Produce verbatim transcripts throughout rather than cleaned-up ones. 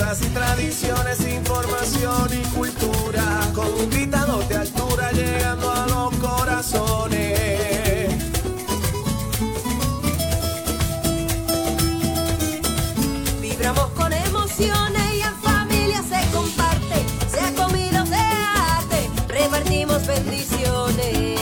leyendas y tradiciones, información y cultura, con invitados de altura llegando a los corazones. Vibramos con emociones y en familia se comparte, sea comida o sea arte, repartimos bendiciones.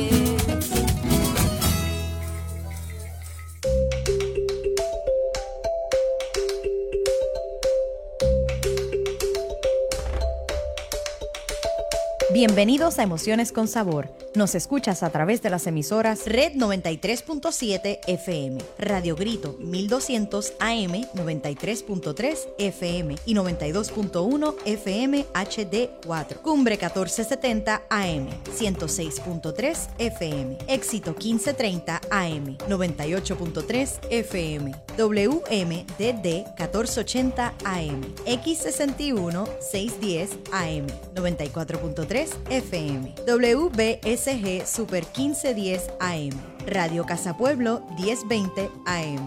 Bienvenidos a Emociones con Sabor. Nos escuchas a través de las emisoras Red noventa y tres punto siete F M, Radio Grito mil doscientos A M, noventa y tres punto tres F M y noventa y dos punto uno F M H D cuatro, Cumbre catorce setenta A M, ciento seis punto tres F M, Éxito quince treinta A M, noventa y ocho punto tres F M, W M D D catorce ochenta A M, X sesenta y uno seiscientos diez A M, noventa y cuatro punto tres F M, W B S G Super quince diez A M, Radio Casa Pueblo diez veinte A M.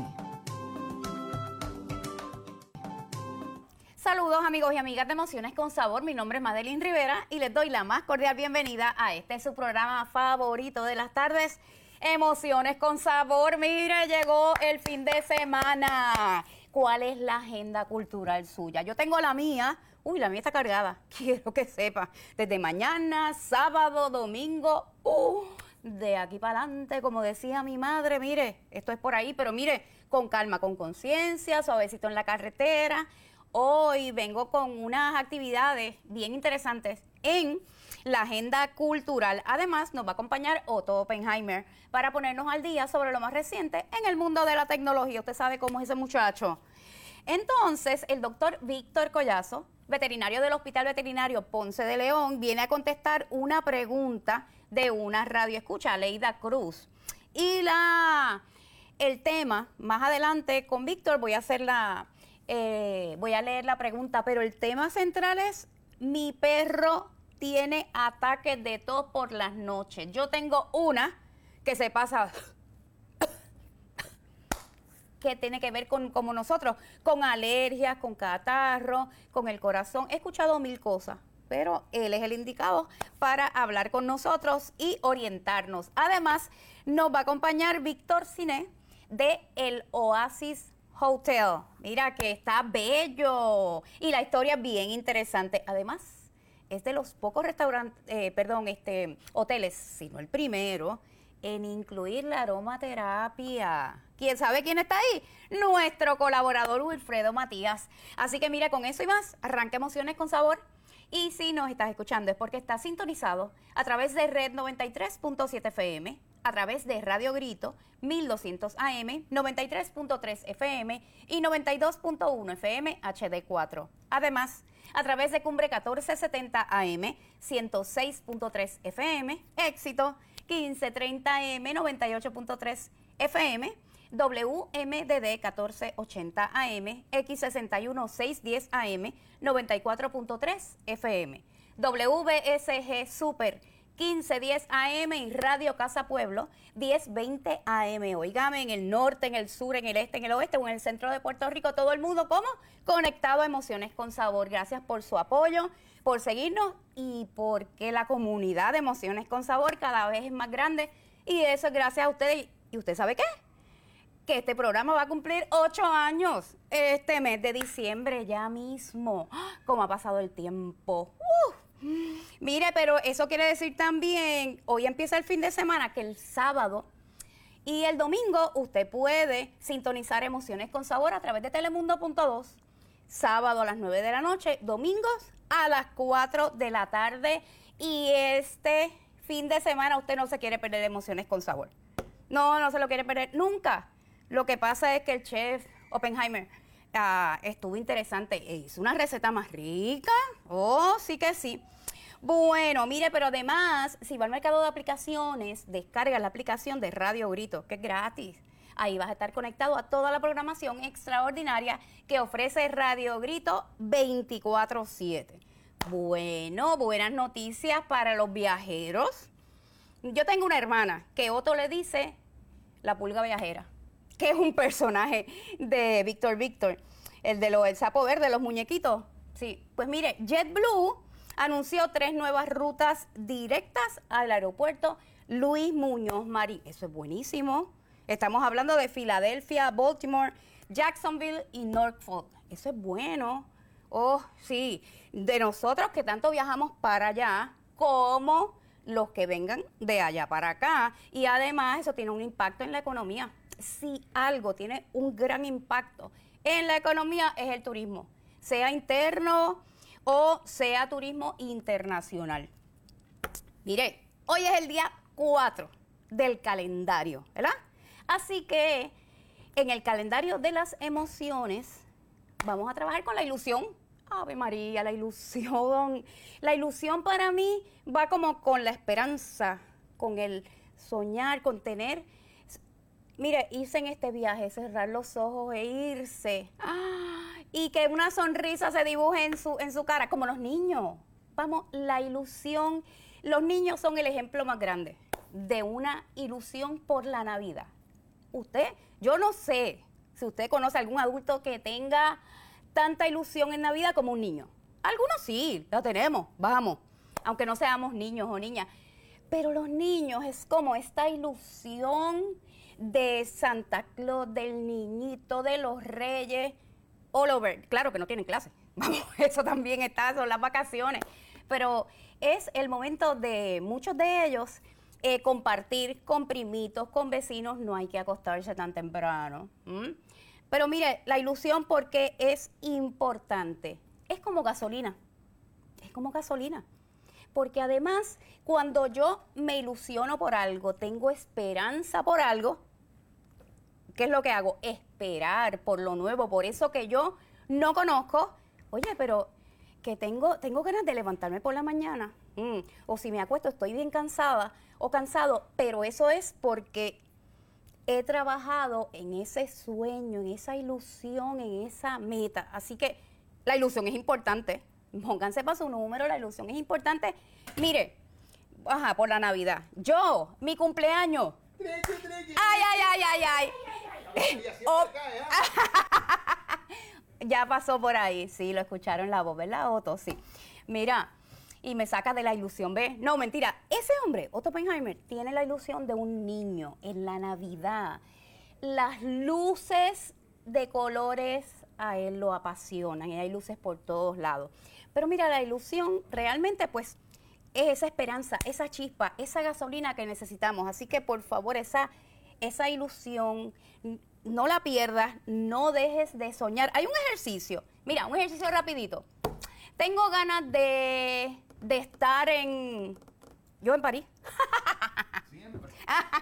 Saludos amigos y amigas de Emociones con Sabor, mi nombre es Madeline Rivera y les doy la más cordial bienvenida a este su programa favorito de las tardes, Emociones con Sabor. Mire, llegó el fin de semana. ¿Cuál es la agenda cultural suya? Yo tengo la mía. Uy, la mía está cargada, quiero que sepa. Desde mañana, sábado, domingo, uh, de aquí para adelante, como decía mi madre, mire, esto es por ahí, pero mire, con calma, con conciencia, suavecito en la carretera. Hoy vengo con unas actividades bien interesantes en la agenda cultural. Además, nos va a acompañar Otto Oppenheimer para ponernos al día sobre lo más reciente en el mundo de la tecnología. Usted sabe cómo es ese muchacho. Entonces, el doctor Víctor Collazo, veterinario del Hospital Veterinario Ponce de León, viene a contestar una pregunta de una radioescucha, Leida Cruz. Y la, el tema, más adelante con Víctor, voy a hacer la, eh, voy a leer la pregunta, pero el tema central es: mi perro tiene ataques de tos por las noches. Yo tengo una que se pasa, que tiene que ver con, como nosotros, con alergias, con catarro, con el corazón. He escuchado mil cosas, pero él es el indicado para hablar con nosotros y orientarnos. Además, nos va a acompañar Víctor Ciné de El Oasis Hotel. Mira que está bello y la historia es bien interesante. Además, es de los pocos restaurantes, eh, perdón, este, hoteles, sino el primero, en incluir la aromaterapia. ¿Quién sabe quién está ahí? Nuestro colaborador Wilfredo Matías. Así que mira, con eso y más, arranca Emociones con Sabor. Y si nos estás escuchando es porque estás sintonizado a través de Red noventa y tres punto siete F M, a través de Radio Grito mil doscientos A M, noventa y tres punto tres F M y noventa y dos punto uno F M H D cuatro. Además, a través de Cumbre catorce setenta A M, ciento seis punto tres F M, Éxito quince treinta A M, noventa y ocho punto tres F M, W M D D catorce ochenta A M, X sesenta y uno seiscientos diez A M, noventa y cuatro punto tres F M, W B S G Super quince diez A M y Radio Casa Pueblo diez veinte A M. Oígame, en el norte, en el sur, en el este, en el oeste o en el centro de Puerto Rico, todo el mundo, ¿cómo? Conectado a Emociones con Sabor. Gracias por su apoyo, por seguirnos y porque la comunidad de Emociones con Sabor cada vez es más grande, y eso es gracias a ustedes. ¿Y usted sabe qué? Que este programa va a cumplir ocho años este mes de diciembre ya mismo. ¿Cómo ha pasado el tiempo? ¡Uh! Mire, pero eso quiere decir también, hoy empieza el fin de semana, que el sábado y el domingo usted puede sintonizar Emociones con Sabor a través de Telemundo punto dos, sábado a las nueve de la noche, domingos a las cuatro de la tarde, y este fin de semana usted no se quiere perder Emociones con Sabor. No, no se lo quiere perder nunca. Lo que pasa es que el chef Oppenheimer uh, estuvo interesante, e hizo una receta más rica. Oh, sí que sí. Bueno, mire, pero además, si va al mercado de aplicaciones, descarga la aplicación de Radio Grito, que es gratis. Ahí vas a estar conectado a toda la programación extraordinaria que ofrece Radio Grito veinticuatro siete. Bueno, buenas noticias para los viajeros. Yo tengo una hermana que Otto le dice la pulga viajera, que es un personaje de Víctor Víctor. el de lo, el sapo verde, los muñequitos. Sí, pues mire, JetBlue anunció tres nuevas rutas directas al aeropuerto Luis Muñoz Marín. Eso es buenísimo. Estamos hablando de Filadelfia, Baltimore, Jacksonville y Norfolk. Eso es bueno. Oh, sí, de nosotros que tanto viajamos para allá, como los que vengan de allá para acá. Y además eso tiene un impacto en la economía. Si algo tiene un gran impacto en la economía es el turismo, sea interno o sea turismo internacional. Mire, hoy es el día cuatro del calendario, ¿verdad? Así que en el calendario de las emociones vamos a trabajar con la ilusión. Ave María, la ilusión. La ilusión para mí va como con la esperanza, con el soñar, con tener. Mire, irse en este viaje, cerrar los ojos e irse. ¡Ah! Y que una sonrisa se dibuje en su, en su cara, como los niños. Vamos, la ilusión. Los niños son el ejemplo más grande de una ilusión por la Navidad. Usted, yo no sé si usted conoce a algún adulto que tenga tanta ilusión en Navidad como un niño. Algunos sí, la tenemos, vamos, aunque no seamos niños o niñas. Pero los niños es como esta ilusión de Santa Claus, del niñito, de los reyes, all over. Claro que no tienen clase, vamos, eso también está, son las vacaciones. Pero es el momento de muchos de ellos eh, compartir con primitos, con vecinos, no hay que acostarse tan temprano. ¿Mm? Pero mire, la ilusión porque es importante. Es como gasolina. Es como gasolina. Porque además, cuando yo me ilusiono por algo, tengo esperanza por algo, ¿qué es lo que hago? Esperar por lo nuevo, por eso que yo no conozco. Oye, pero que tengo, tengo ganas de levantarme por la mañana. Mm, o si me acuesto, estoy bien cansada o cansado, pero eso es porque he trabajado en ese sueño, en esa ilusión, en esa meta. Así que la ilusión es importante. Pónganse para su número, la ilusión es importante. Mire, ajá, por la Navidad. Yo, mi cumpleaños. Ay, ay, ay, ay, ay. Oh, ya pasó por ahí, sí, lo escucharon la voz, ¿verdad, Otto? Sí. Mira, y me saca de la ilusión, ¿ves? No, mentira, ese hombre, Otto Oppenheimer, tiene la ilusión de un niño en la Navidad. Las luces de colores a él lo apasionan y hay luces por todos lados. Pero mira, la ilusión realmente pues es esa esperanza, esa chispa, esa gasolina que necesitamos. Así que por favor, esa, esa ilusión, no la pierdas, no dejes de soñar. Hay un ejercicio, mira, un ejercicio rapidito. Tengo ganas de, de estar en, yo en París. Siempre.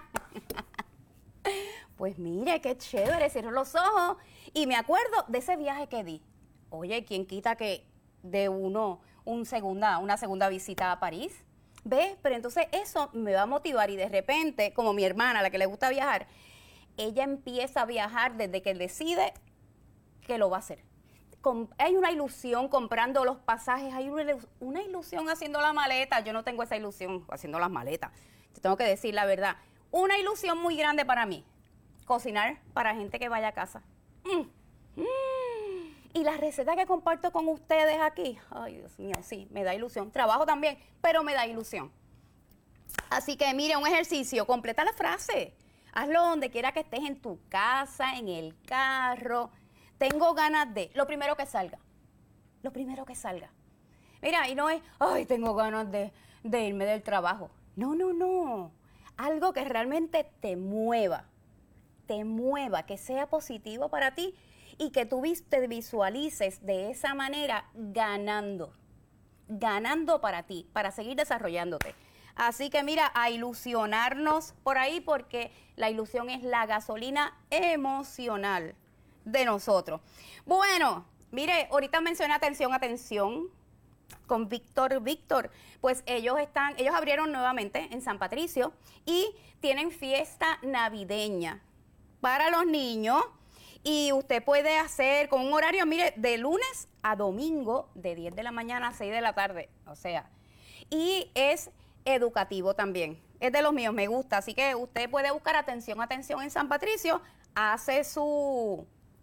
Pues mire, qué chévere, cierro los ojos y me acuerdo de ese viaje que di. Oye, ¿quién quita que de uno un segunda, una segunda visita a París? ¿Ves? Pero entonces eso me va a motivar y de repente, como mi hermana, a la que le gusta viajar, ella empieza a viajar desde que decide que lo va a hacer. Con, hay una ilusión comprando los pasajes, hay una, una ilusión haciendo la maleta. Yo no tengo esa ilusión haciendo las maletas. Te tengo que decir la verdad. Una ilusión muy grande para mí. Cocinar para gente que vaya a casa. Mm. Mm. Y la receta que comparto con ustedes aquí, ay Dios mío, sí, me da ilusión. Trabajo también, pero me da ilusión. Así que mire, un ejercicio, completa la frase. Hazlo donde quiera que estés, en tu casa, en el carro. Tengo ganas de, lo primero que salga. Lo primero que salga. Mira, y no es, ay, tengo ganas de, de irme del trabajo. No, no, no. Algo que realmente te mueva. Te mueva, que sea positivo para ti y que tú te visualices de esa manera ganando. Ganando para ti, para seguir desarrollándote. Así que mira, a ilusionarnos por ahí porque la ilusión es la gasolina emocional de nosotros. Bueno, mire, ahorita mencioné atención, atención con Víctor Víctor, pues ellos están, ellos abrieron nuevamente en San Patricio y tienen fiesta navideña para los niños y usted puede hacer con un horario, mire, de lunes a domingo de diez de la mañana a seis de la tarde, o sea, y es educativo también, es de los míos, me gusta, así que usted puede buscar atención, atención en San Patricio, hace su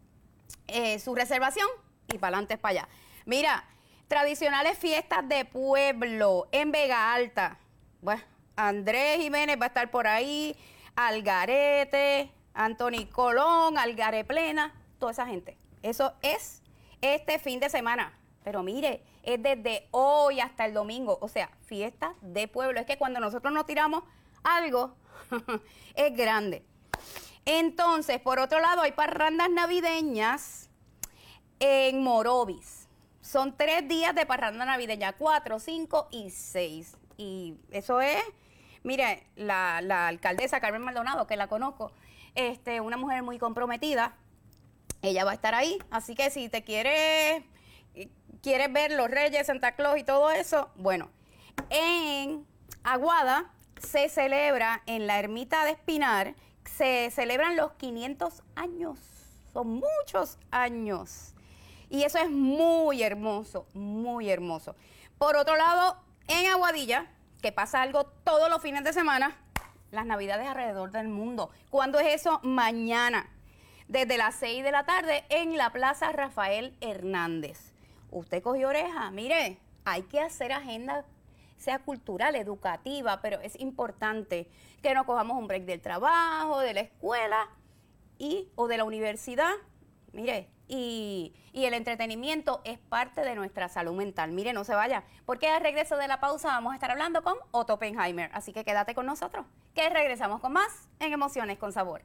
eh, su reservación y para adelante es para allá. Mira, tradicionales fiestas de pueblo en Vega Alta. Bueno, Andrés Jiménez va a estar por ahí, Algarete, Anthony Colón, Algaré Plena, toda esa gente. Eso es este fin de semana. Pero mire, es desde hoy hasta el domingo. O sea, fiesta de pueblo. Es que cuando nosotros nos tiramos algo, es grande. Entonces, por otro lado, hay parrandas navideñas en Morovis. Son tres días de parranda navideña, cuatro, cinco y seis. Y eso es, mire, la, la alcaldesa Carmen Maldonado, que la conozco, este, una mujer muy comprometida, ella va a estar ahí. Así que si te quieres, quieres ver los Reyes, Santa Claus y todo eso, bueno, en Aguada se celebra en la Ermita de Espinar, se celebran los quinientos años, son muchos años. Y eso es muy hermoso, muy hermoso. Por otro lado, en Aguadilla, que pasa algo todos los fines de semana, las Navidades alrededor del mundo. ¿Cuándo es eso? Mañana, desde las seis de la tarde en la Plaza Rafael Hernández. Usted cogió oreja, mire, hay que hacer agenda, sea cultural, educativa, pero es importante que no cojamos un break del trabajo, de la escuela y o de la universidad, mire, y, y el entretenimiento es parte de nuestra salud mental. Mire, no se vaya, porque al regreso de la pausa vamos a estar hablando con Otto Oppenheimer, así que quédate con nosotros, que regresamos con más en Emociones con Sabor.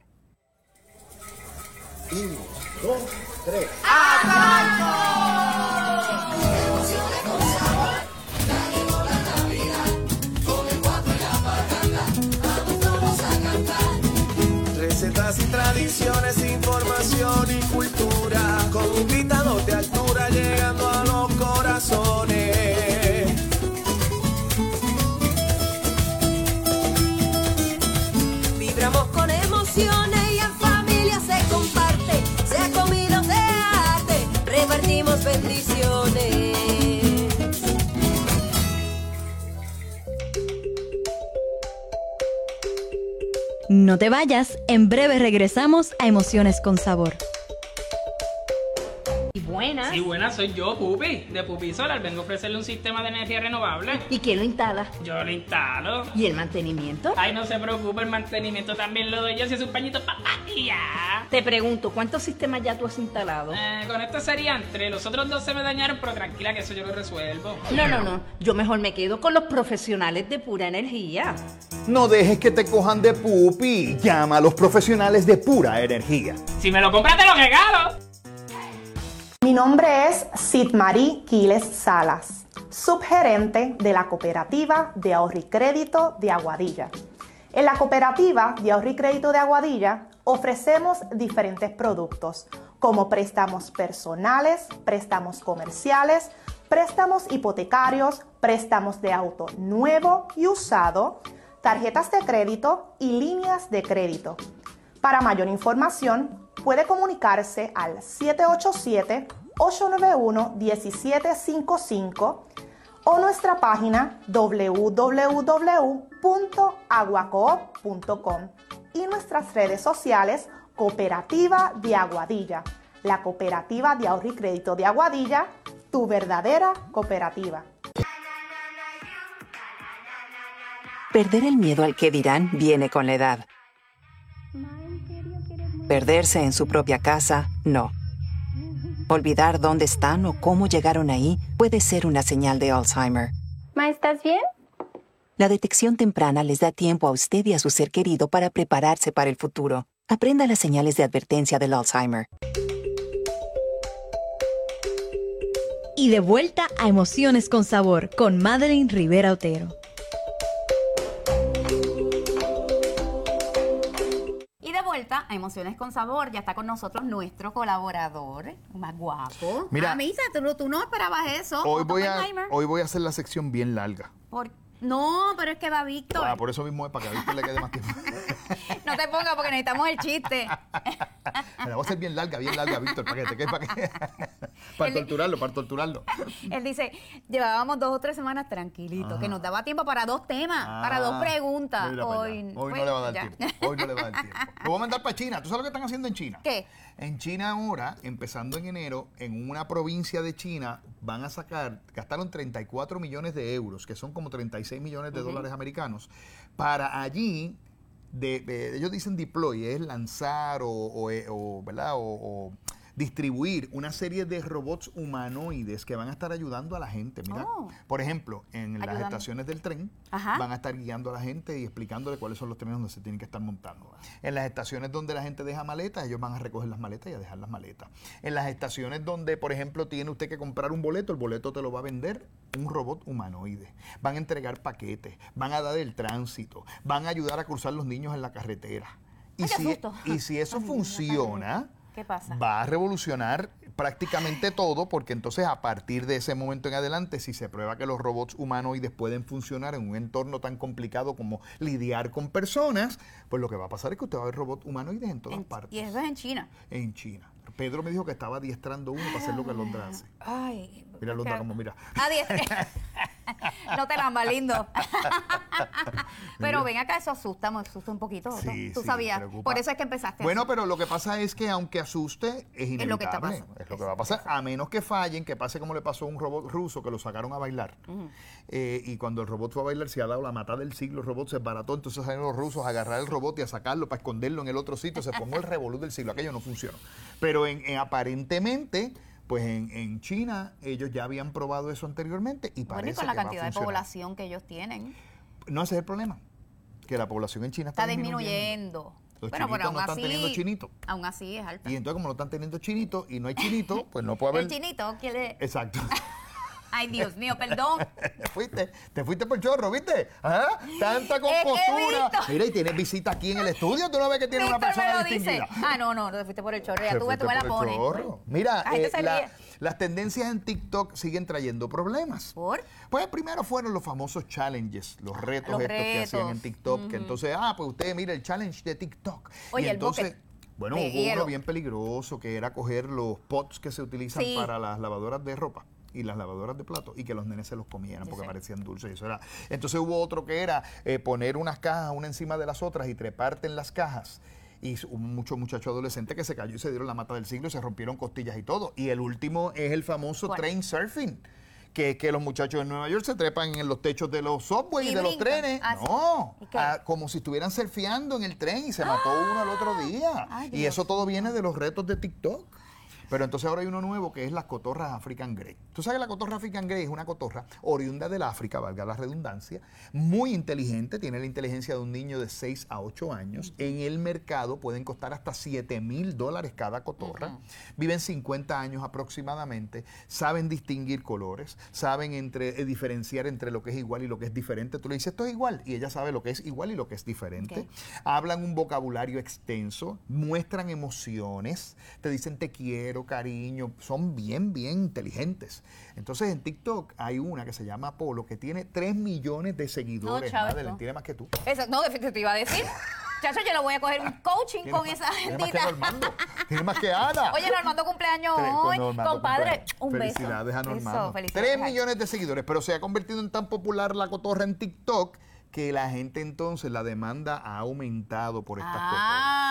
Uno, dos, tres. Emociones con sabor, ya llegó la Navidad, con el guapo y la parranda, vamos todos a cantar. Recetas y tradiciones, información y cultura, con invitados de altura llegando a los corazones. Vibramos con emociones y en familia se comparte, sea comida o sea arte, repartimos bendiciones. No te vayas, en breve regresamos a Emociones con Sabor. Y buenas. Sí, buenas, soy yo, Pupi, de Pupi Solar. Vengo a ofrecerle un sistema de energía renovable. ¿Y quién lo instala? Yo lo instalo. ¿Y el mantenimiento? Ay, no se preocupe, el mantenimiento también lo doy yo, si es un pañito papá y ya. Te pregunto, ¿cuántos sistemas ya tú has instalado? Eh, con esto serían tres, los otros dos se me dañaron, pero tranquila que eso yo lo resuelvo. No, no, no, yo mejor me quedo con los profesionales de Pura Energía. No dejes que te cojan de pupi. Llama a los profesionales de Pura Energía. Si me lo compras te lo regalo. Mi nombre es Sidmarí Quiles Salas, subgerente de la Cooperativa de Ahorro y Crédito de Aguadilla. En la Cooperativa de Ahorro y Crédito de Aguadilla ofrecemos diferentes productos como préstamos personales, préstamos comerciales, préstamos hipotecarios, préstamos de auto nuevo y usado, tarjetas de crédito y líneas de crédito. Para mayor información, puede comunicarse al siete ocho siete, ocho nueve uno, uno siete cinco cinco o nuestra página w w w punto aguacoop punto com y nuestras redes sociales Cooperativa de Aguadilla, la Cooperativa de Ahorro y Crédito de Aguadilla, tu verdadera cooperativa. Perder el miedo al que dirán viene con la edad. Perderse en su propia casa, no. Olvidar dónde están o cómo llegaron ahí puede ser una señal de Alzheimer. ¿Ma, estás bien? La detección temprana les da tiempo a usted y a su ser querido para prepararse para el futuro. Aprenda las señales de advertencia del Alzheimer. Y de vuelta a Emociones con Sabor con Madeline Rivera Otero. Vuelta a Emociones con Sabor, ya está con nosotros nuestro colaborador más guapo. Mira, ah, Misa, ¿tú, tú no esperabas eso. Hoy voy, a, hoy voy a hacer la sección bien larga. Por, no, pero es que va Víctor. Ah, por eso mismo es para que a Víctor le quede más tiempo. No te pongas porque necesitamos el chiste. Me la voy a hacer bien larga, bien larga, Víctor, para que te quede para que... Para Él- torturarlo, para torturarlo. Él dice, llevábamos dos o tres semanas tranquilitos, Ajá. que nos daba tiempo para dos temas, para dos Ah, preguntas. mira para Hoy, allá. Hoy pues, no le va a dar ya. tiempo. Hoy no le va a dar tiempo. Lo voy a mandar para China. ¿Tú sabes lo que están haciendo en China? ¿Qué? En China ahora, empezando en enero, en una provincia de China, van a sacar, gastaron treinta y cuatro millones de euros, que son como treinta y seis millones de Ujú. dólares americanos, para allí, de, de- ellos dicen deploy, es lanzar o, o, eh, o, ¿verdad? o, o distribuir una serie de robots humanoides que van a estar ayudando a la gente. Mira, Oh. por ejemplo, en las Ayudando. estaciones del tren Ajá. van a estar guiando a la gente y explicándole cuáles son los trenes donde se tienen que estar montando. En las estaciones donde la gente deja maletas, ellos van a recoger las maletas y a dejar las maletas. En las estaciones donde, por ejemplo, tiene usted que comprar un boleto, el boleto te lo va a vender un robot humanoide. Van a entregar paquetes, van a dar el tránsito, van a ayudar a cruzar los niños en la carretera. Y, Ay, qué si, susto. y si eso Los niños en la funciona, ¿Qué pasa? va a revolucionar prácticamente todo, porque entonces a partir de ese momento en adelante, si se prueba que los robots humanoides pueden funcionar en un entorno tan complicado como lidiar con personas, pues lo que va a pasar es que usted va a ver robots humanoides en todas En- partes. y eso es en China. En China. Pedro me dijo que estaba adiestrando uno para hacer lo que Londra hace. Ay. Mira Londra que- como mira. Adiestra. No te lamba, lindo. Pero Mira. ven acá, eso asusta, me asusta un poquito. ¿no? Sí, Tú sí, sabías. preocupa. Por eso es que empezaste Bueno, así. pero lo que pasa es que aunque asuste, es inevitable. Es lo que está pasando. Es lo que va a pasar. A menos que fallen, que pase como le pasó a un robot ruso que lo sacaron a bailar. Ujú. Eh, y cuando el robot fue a bailar se ha dado la matada del siglo, el robot se desbarató, entonces salieron los rusos a agarrar el robot y a sacarlo para esconderlo en el otro sitio, se formó el revolú del siglo, aquello no funcionó. Pero en, en- aparentemente, pues en, en China ellos ya habían probado eso anteriormente y Bueno, parece y con la que va a cantidad de funcionar. población que ellos tienen, No, ese es el problema, que la población en China está, está disminuyendo. Los Bueno, pero chinitos aún no están así, teniendo chinito. aún así es alta. Y entonces como no están teniendo chinito y no hay chinito, pues no puede haber... El chinito quiere... Exacto. Ay, Dios mío, perdón. Te fuiste, te fuiste por chorro, ¿viste? Ajá, tanta Es que compostura. Víctor- Mira, y tienes visita aquí en el estudio, tú no ves que tiene una Víctor me persona lo dice. distinguida. Ah, no, no, no te fuiste por el chorro. Ya Te tú, ves, tú fuiste me la por el pones. chorro. Mira, La gente eh, se la- ríe. las tendencias en TikTok siguen trayendo problemas. ¿Por? Pues primero fueron los famosos challenges, los retos Los estos que hacían en retos. TikTok, que Ujú. entonces, ah, pues usted mira el challenge de TikTok. Oye, y el entonces, bucket bueno, de hubo hielo. uno bien peligroso que era coger los pots que se utilizan Sí. para las lavadoras de ropa y las lavadoras de plato y que los nenes se los comieran Yo porque sé. parecían dulces. y Eso era. Entonces hubo otro que era eh, poner unas cajas una encima de las otras y treparte en las cajas. Y hubo muchos muchachos adolescentes que se cayó y se dieron la mata del siglo y se rompieron costillas y todo. Y el último es el famoso ¿Cuál? train surfing. Que, que los muchachos en Nueva York se trepan en los techos de los subways y, Y de los brincan. trenes. Ah, sí. No, ¿Y qué? ah, como si estuvieran surfeando en el tren y se mató uno al otro día. Ay, y Dios eso todo viene de los retos de TikTok. Pero entonces ahora hay uno nuevo que es las cotorras African Grey. Tú sabes que la cotorra African Grey es una cotorra oriunda del África, valga la redundancia, muy inteligente, tiene la inteligencia de un niño de seis a ocho años. En el mercado pueden costar hasta siete mil dólares cada cotorra. Viven cincuenta años aproximadamente, saben distinguir colores, saben entre, eh, diferenciar entre lo que es igual y lo que es diferente. Tú le dices, esto es igual, y ella sabe lo que es igual y lo que es diferente. Ok. Hablan un vocabulario extenso, muestran emociones, te dicen te quiero, cariño, son bien, bien inteligentes. Entonces en TikTok hay una que se llama Apolo que tiene tres millones de seguidores. No, chavo, Madeleine, no. tiene más que tú. Eso, no, te, te iba a decir. Chacho, yo le voy a coger un coaching Tiene con más- esa tiene más que gentita. Normando, tiene más que Ada. Oye, Normando cumpleaños Tres- hoy. Normando Compadre, cumpleaños. un beso. Felicidades a Normando. Eso, felicidades. Tres millones de seguidores, pero se ha convertido en tan popular la cotorra en TikTok que la gente entonces, la demanda ha aumentado por estas cotorras.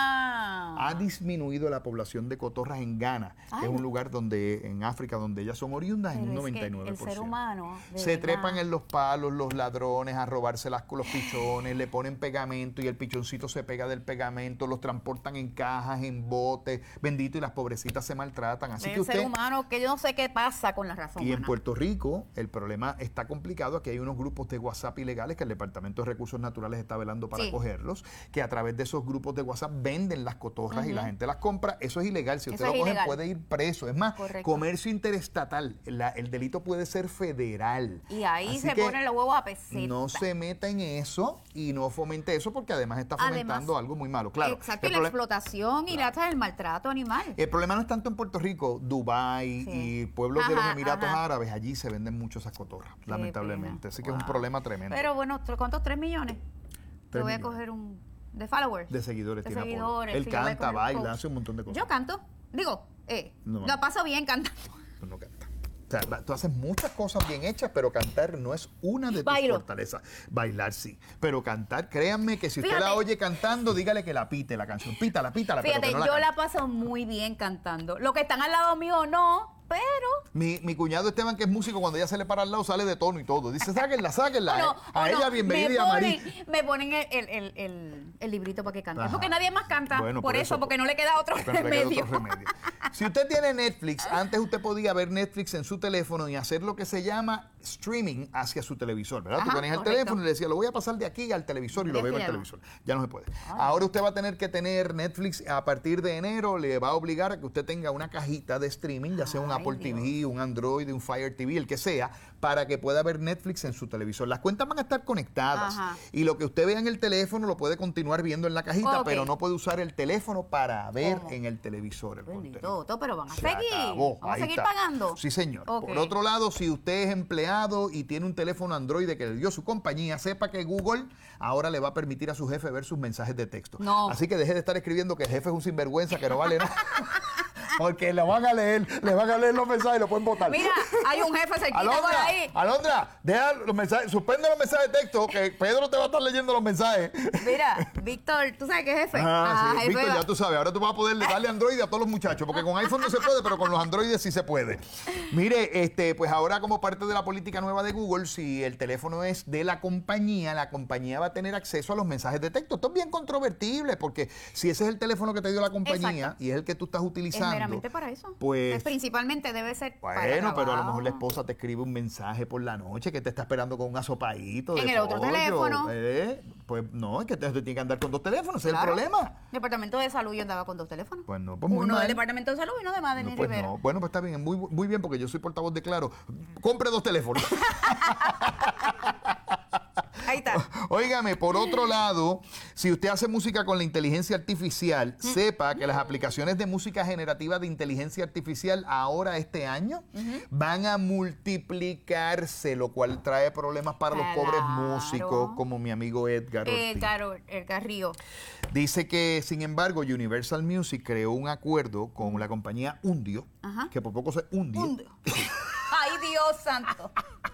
Ah. Ha disminuido la población de cotorras en Ghana, que Ay. es un lugar donde en África donde ellas son oriundas en Pero un es que noventa y nueve por ciento. el ser humano, de Se verdad. trepan en los palos los ladrones a robarse las, los pichones, le ponen pegamento y el pichoncito se pega del pegamento, los transportan en cajas, en botes, bendito, y las pobrecitas se maltratan. Así el que usted... ser humano, que yo no sé qué pasa con la razón Y en humana. Puerto Rico el problema está complicado. Aquí hay unos grupos de WhatsApp ilegales que el Departamento de Recursos Naturales está velando para Sí. cogerlos, que a través de esos grupos de WhatsApp venden las cotorras y la gente las compra. Eso es ilegal. Si usted Eso lo es coge ilegal. puede ir preso. Es más, Correcto. comercio interestatal. La- el delito puede ser federal. Y ahí Así se que ponen los huevos a peseta. no se meta en eso y no fomente eso porque además está fomentando Además, algo muy malo. Claro. Exacto, el y la proble- explotación y la, el maltrato animal. el problema no es tanto en Puerto Rico, Dubái Sí. y pueblos de los Ajá, Emiratos ajá. Árabes, allí se venden mucho esas cotorras, Qué lamentablemente. pena. Así que es un Wow. problema tremendo. Pero bueno, ¿cuántos? ¿Tres millones? Te Tres voy a millones. coger un... De followers. de seguidores De tiene Apolo. seguidores. Él sí, yo voy a canta, coger un baila, coach. hace un montón de cosas. Yo canto. Digo, eh, No, la paso bien cantando. tú no cantas. O sea, tú haces muchas cosas bien hechas, pero cantar no es una de tus Bailo. fortalezas. Bailar sí, pero cantar, créanme que si usted Fíjate. la oye cantando, dígale que la pite la canción. Pítala, pítala, pero Fíjate, que no la yo cante. la paso muy bien cantando. Los que están al lado mío no, pero... Mi, mi cuñado Esteban, que es músico, cuando ella se le para al lado, sale de tono y todo. Dice, sáquenla, sáquenla. No, eh. a o ella, no, bienvenida, me y a Marí. ponen, me ponen el, el, el, el, el librito para que cante. Ajá. Porque nadie más canta. Bueno, por, por eso, eso, porque no le queda otro Porque no le queda remedio. otro remedio. Si usted tiene Netflix, antes usted podía ver Netflix en su teléfono y hacer lo que se llama streaming hacia su televisor, ¿verdad? Ajá, Tú ponías el correcto. teléfono y le decías, lo voy a pasar de aquí al televisor y lo Ya veo en el ya no. televisor. Ya no se puede. Ahora usted va a tener que tener Netflix a partir de enero, le va a obligar a que usted tenga una cajita de streaming, ya sea un Ay, Apple Dios. T V, un Android, un Fire T V, el que sea, para que pueda ver Netflix en su televisor. Las cuentas van a estar conectadas Ajá. y lo que usted vea en el teléfono lo puede continuar viendo en la cajita, Ok. pero no puede usar el teléfono para ver ¿Cómo? en el televisor el Bendito, contenido. todo, pero van a Se seguir. acabó. Vamos a Ahí seguir está. pagando. Sí, señor. Ok. Por otro lado, si usted es empleado y tiene un teléfono Android que le dio su compañía, sepa que Google ahora le va a permitir a su jefe ver sus mensajes de texto. No. Así que deje de estar escribiendo que el jefe es un sinvergüenza, que no vale nada. Porque le van a leer, le van a leer los mensajes y lo pueden votar. Mira, hay un jefe cerquita por Alondra, ahí. Alondra, deja los mensajes, suspende los mensajes de texto, que Pedro te va a estar leyendo los mensajes. Mira, Víctor, ¿tú sabes qué es jefe? Ah, sí. jefe Víctor, va- ya tú sabes, ahora tú vas a poder darle Android a todos los muchachos, porque con iPhone no se puede, pero con los Androides sí se puede. Mire, este, pues ahora como parte de la política nueva de Google, si el teléfono es de la compañía, la compañía va a tener acceso a los mensajes de texto. Esto es bien controvertible, porque si ese es el teléfono que te dio la compañía Exacto. y es el que tú estás Es utilizando, meramente para eso. pues... Pues principalmente debe ser para Bueno, pero a lo trabajo. mejor la esposa te escribe un mensaje por la noche que te está esperando con un asopadito de En el otro pollo, teléfono. ¿eh? Pues no, es que usted tiene que andar con dos teléfonos, ese Claro. es el problema. Departamento de Salud yo andaba con dos teléfonos. Pues no, pues muy uno mal. del Departamento de Salud y uno de Madeline No, pues Rivera. no. Bueno, pues está bien, muy, muy bien, porque yo soy portavoz de Claro. Compre dos teléfonos. Ahí está. Óigame, por otro lado, si usted hace música con la inteligencia artificial, sepa que las aplicaciones de música generativa de inteligencia artificial ahora este año van a multiplicarse, lo cual trae problemas para los pobres Claro. músicos, como mi amigo Edgar Ortiz. Edgar, Edgar Río. Dice que, sin embargo, Universal Music creó un acuerdo con la compañía Undio, Ajá. que por poco se hundió. Hunde. Ay, Dios santo.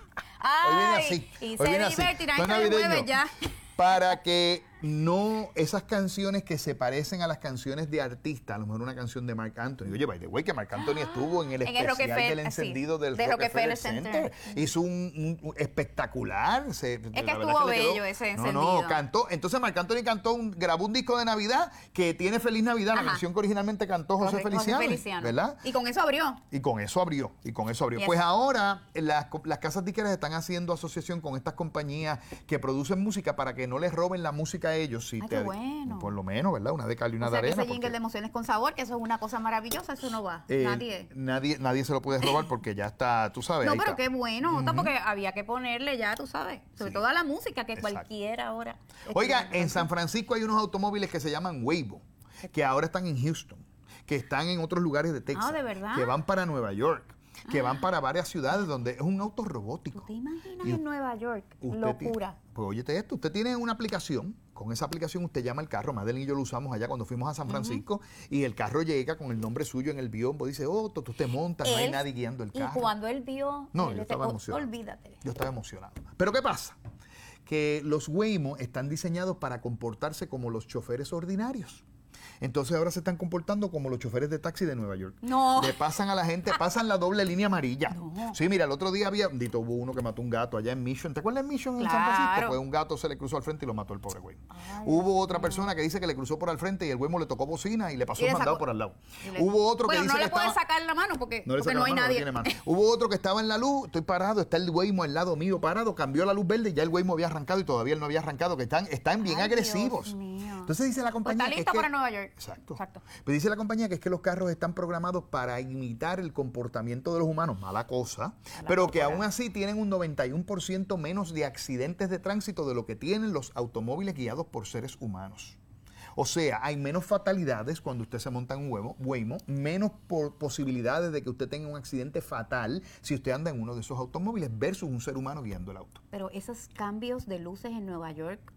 Hoy viene Ay, así. y hoy se viene así. divertirán Son entre el navideños. jueves ya. Para que no esas canciones que se parecen a las canciones de artistas, a lo mejor una canción de Marc Anthony. Oye, by the way, que Marc Anthony estuvo en el En el especial Rockefeller, del sí, encendido del de Rockefeller, Rockefeller Center. Center. Hizo un, un- un espectacular. Se, Es la que verdad estuvo le quedó- bello ese No, encendido. no, cantó. Entonces Marc Anthony cantó un, grabó un disco de Navidad que tiene Feliz Navidad, la Ajá. canción que originalmente cantó José Correcto, Feliciano, Feliciano. ¿verdad? Y con eso abrió. Y con eso abrió, y con eso abrió. Yes. Pues ahora eh, las, co- las casas disqueras están haciendo asociación con estas compañías que producen música para que no les roben la música a ellos. Si Ay, te- qué bueno. Por lo menos, ¿verdad? Una de cal y una O sea, de que arena. ese jingle porque, de emociones con sabor, que eso es una cosa maravillosa, eso no va. eh, Nadie. nadie. Nadie se lo puede robar porque ya está, tú sabes. No, ahí pero está. qué bueno, Ota, porque había que ponerle ya, tú sabes, sobre Sí. todo a la música, que Exacto. cualquiera ahora. Oiga, escucha en San Francisco hay unos automóviles que se llaman Waymo, que ahora están en Houston, que están en otros lugares de Texas, Ah, ¿de verdad? que van para Nueva York, que van para varias ciudades donde es un auto ¿Tú robótico. te imaginas Y en Nueva York? Usted Locura. tiene- pues óyete esto, usted tiene una aplicación, con esa aplicación usted llama al carro, Madeline y yo lo usamos allá cuando fuimos a San Francisco, y el carro llega con el nombre suyo en el biombo, dice, oh, tú te montas, no hay Él- nadie guiando el carro. Y cuando él vio... No, él yo te- estaba ol- emocionado. Olvídate. Yo estaba emocionado. Pero ¿qué pasa? Que los Waymo están diseñados para comportarse como los choferes ordinarios. Entonces ahora se están comportando como los choferes de taxi de Nueva York. No. Le pasan a la gente, pasan la doble línea amarilla. No. Sí, mira, el otro día había, dito, hubo uno que mató un gato allá en Mission. ¿Te acuerdas de Mission en San Claro. Francisco? Pues un gato se le cruzó al frente y lo mató el pobre güey. Hubo otra persona que dice que le cruzó por al frente y el güey le tocó bocina y le pasó Y le un mandado sacó- por al lado. Y le- Hubo otro bueno, que dice no que le puede estaba... sacar la mano porque No le porque saca no la hay mano, no nadie. tiene mano. Hubo otro que estaba en la luz, estoy parado, está el Waymo al lado mío parado, cambió la luz verde y ya el Waymo había arrancado y todavía él no había arrancado, que están, están bien Ay, agresivos. Dios mío. Entonces dice la Pues compañía está que listo es que- para Nueva York. Exacto. Exacto. Pero dice la compañía que es que los carros están programados para imitar el comportamiento de los humanos, mala cosa, pero que aún así tienen un noventa y uno por ciento menos de accidentes de tránsito de lo que tienen los automóviles guiados por seres humanos. O sea, hay menos fatalidades cuando usted se monta en un huevo, Waymo, menos por posibilidades de que usted tenga un accidente fatal si usted anda en uno de esos automóviles versus un ser humano guiando el auto. Pero esos cambios de luces en Nueva York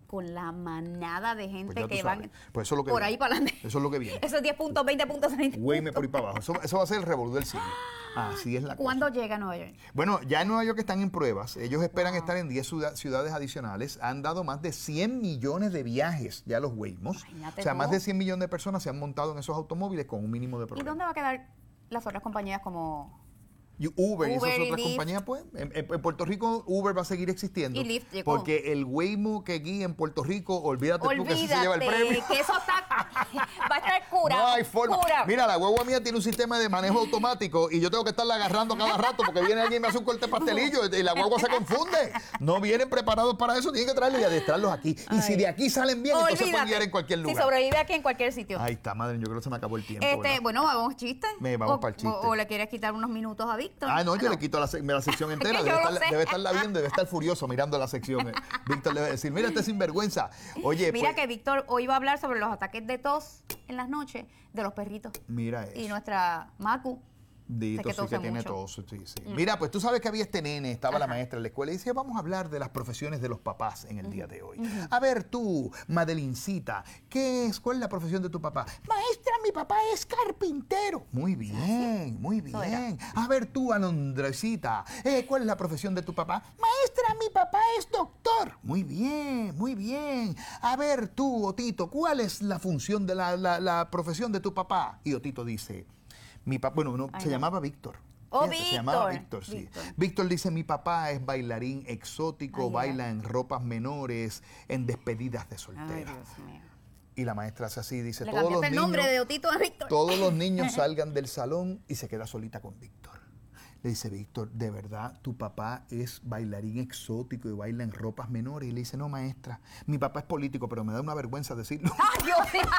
con la manada de gente Pues ya tú que sabes. van Pues eso es lo que por viene. ahí para adelante. Eso es lo que viene. Esos diez puntos, veinte puntos, treinta. Güey, me por ahí para abajo. Eso, eso va a ser el revolú del siglo. Así es la cosa. ¿Cuándo llega a Nueva York? Bueno, ya en Nueva York están en pruebas. Ellos esperan estar en diez ciudad- ciudades adicionales. Han dado más de cien millones de viajes ya los Waymos. Imagínate O sea, tú. más de cien millones de personas se han montado en esos automóviles con un mínimo de ¿Y problemas. dónde va a quedar las otras compañías como Y Uber, y esas Uber y otras Lyft? compañías, pues, en, en- en Puerto Rico Uber va a seguir existiendo. Y Lyft llegó. Porque el Waymo que guía en Puerto Rico, olvídate, tú que ese se lleva el Olvídate, premio. que eso está, va a estar cura. No hay forma. Cura. Mira, la guagua mía tiene un sistema de manejo automático y yo tengo que estarla agarrando cada rato porque viene alguien y me hace un corte de pastelillo y la guagua se confunde. No vienen preparados para eso, tienen que traerlos y adestrarlos aquí. Y si de aquí salen bien, entonces pueden Olvídate. guiar en cualquier lugar. Si sobrevive aquí en cualquier sitio. Ahí está, madre, yo creo que se me acabó el tiempo. este, ¿verdad? bueno, vamos chiste. Me vamos o, para el chiste. O, o le quieres quitar unos minutos a Víctor. Ah, no, yo le quito la, se- la sección entera. Yo Debe, lo estar, sé. debe estarla viendo, debe estar furioso mirando la sección. Eh, Víctor le va a decir, mira, este sinvergüenza. Oye, Mira pues, que Víctor hoy va a hablar sobre los ataques de tos en las noches de los perritos. mira eso. Y nuestra Macu. Dito, que sí que tose tiene mucho. tos, sí, sí. Mira, pues tú sabes que había este nene, estaba la maestra en la escuela y decía, vamos a hablar de las profesiones de los papás en el día de hoy. A ver tú, Madelincita, ¿qué es? ¿Cuál es la profesión de tu papá? Maestra, mi papá es carpintero. Muy bien, muy Eso era. bien. A ver tú, Alondrecita, eh, ¿cuál es la profesión de tu papá? Maestra, mi papá es doctor. Muy bien, muy bien. A ver tú, Otito, ¿cuál es la función de la, la- la profesión de tu papá? Y Otito dice, mi papá, bueno, no, Ay, se no. llamaba Víctor. Oh, Fíjate, Se llamaba Víctor. Víctor, sí. Víctor. Víctor dice, mi papá es bailarín exótico, Ay, baila ay. en ropas menores, en despedidas de Ay, soltera. Dios mío. Y la maestra hace así, dice, Le todos los, cambiaste el nombre niños, de Otito a Víctor. todos los niños salgan del salón y se queda solita con Víctor. Le dice, Víctor, ¿de verdad tu papá es bailarín exótico y baila en ropas menores? Y le dice, no, maestra, mi papá es político, pero me da una vergüenza decirlo. Ay, Dios mío.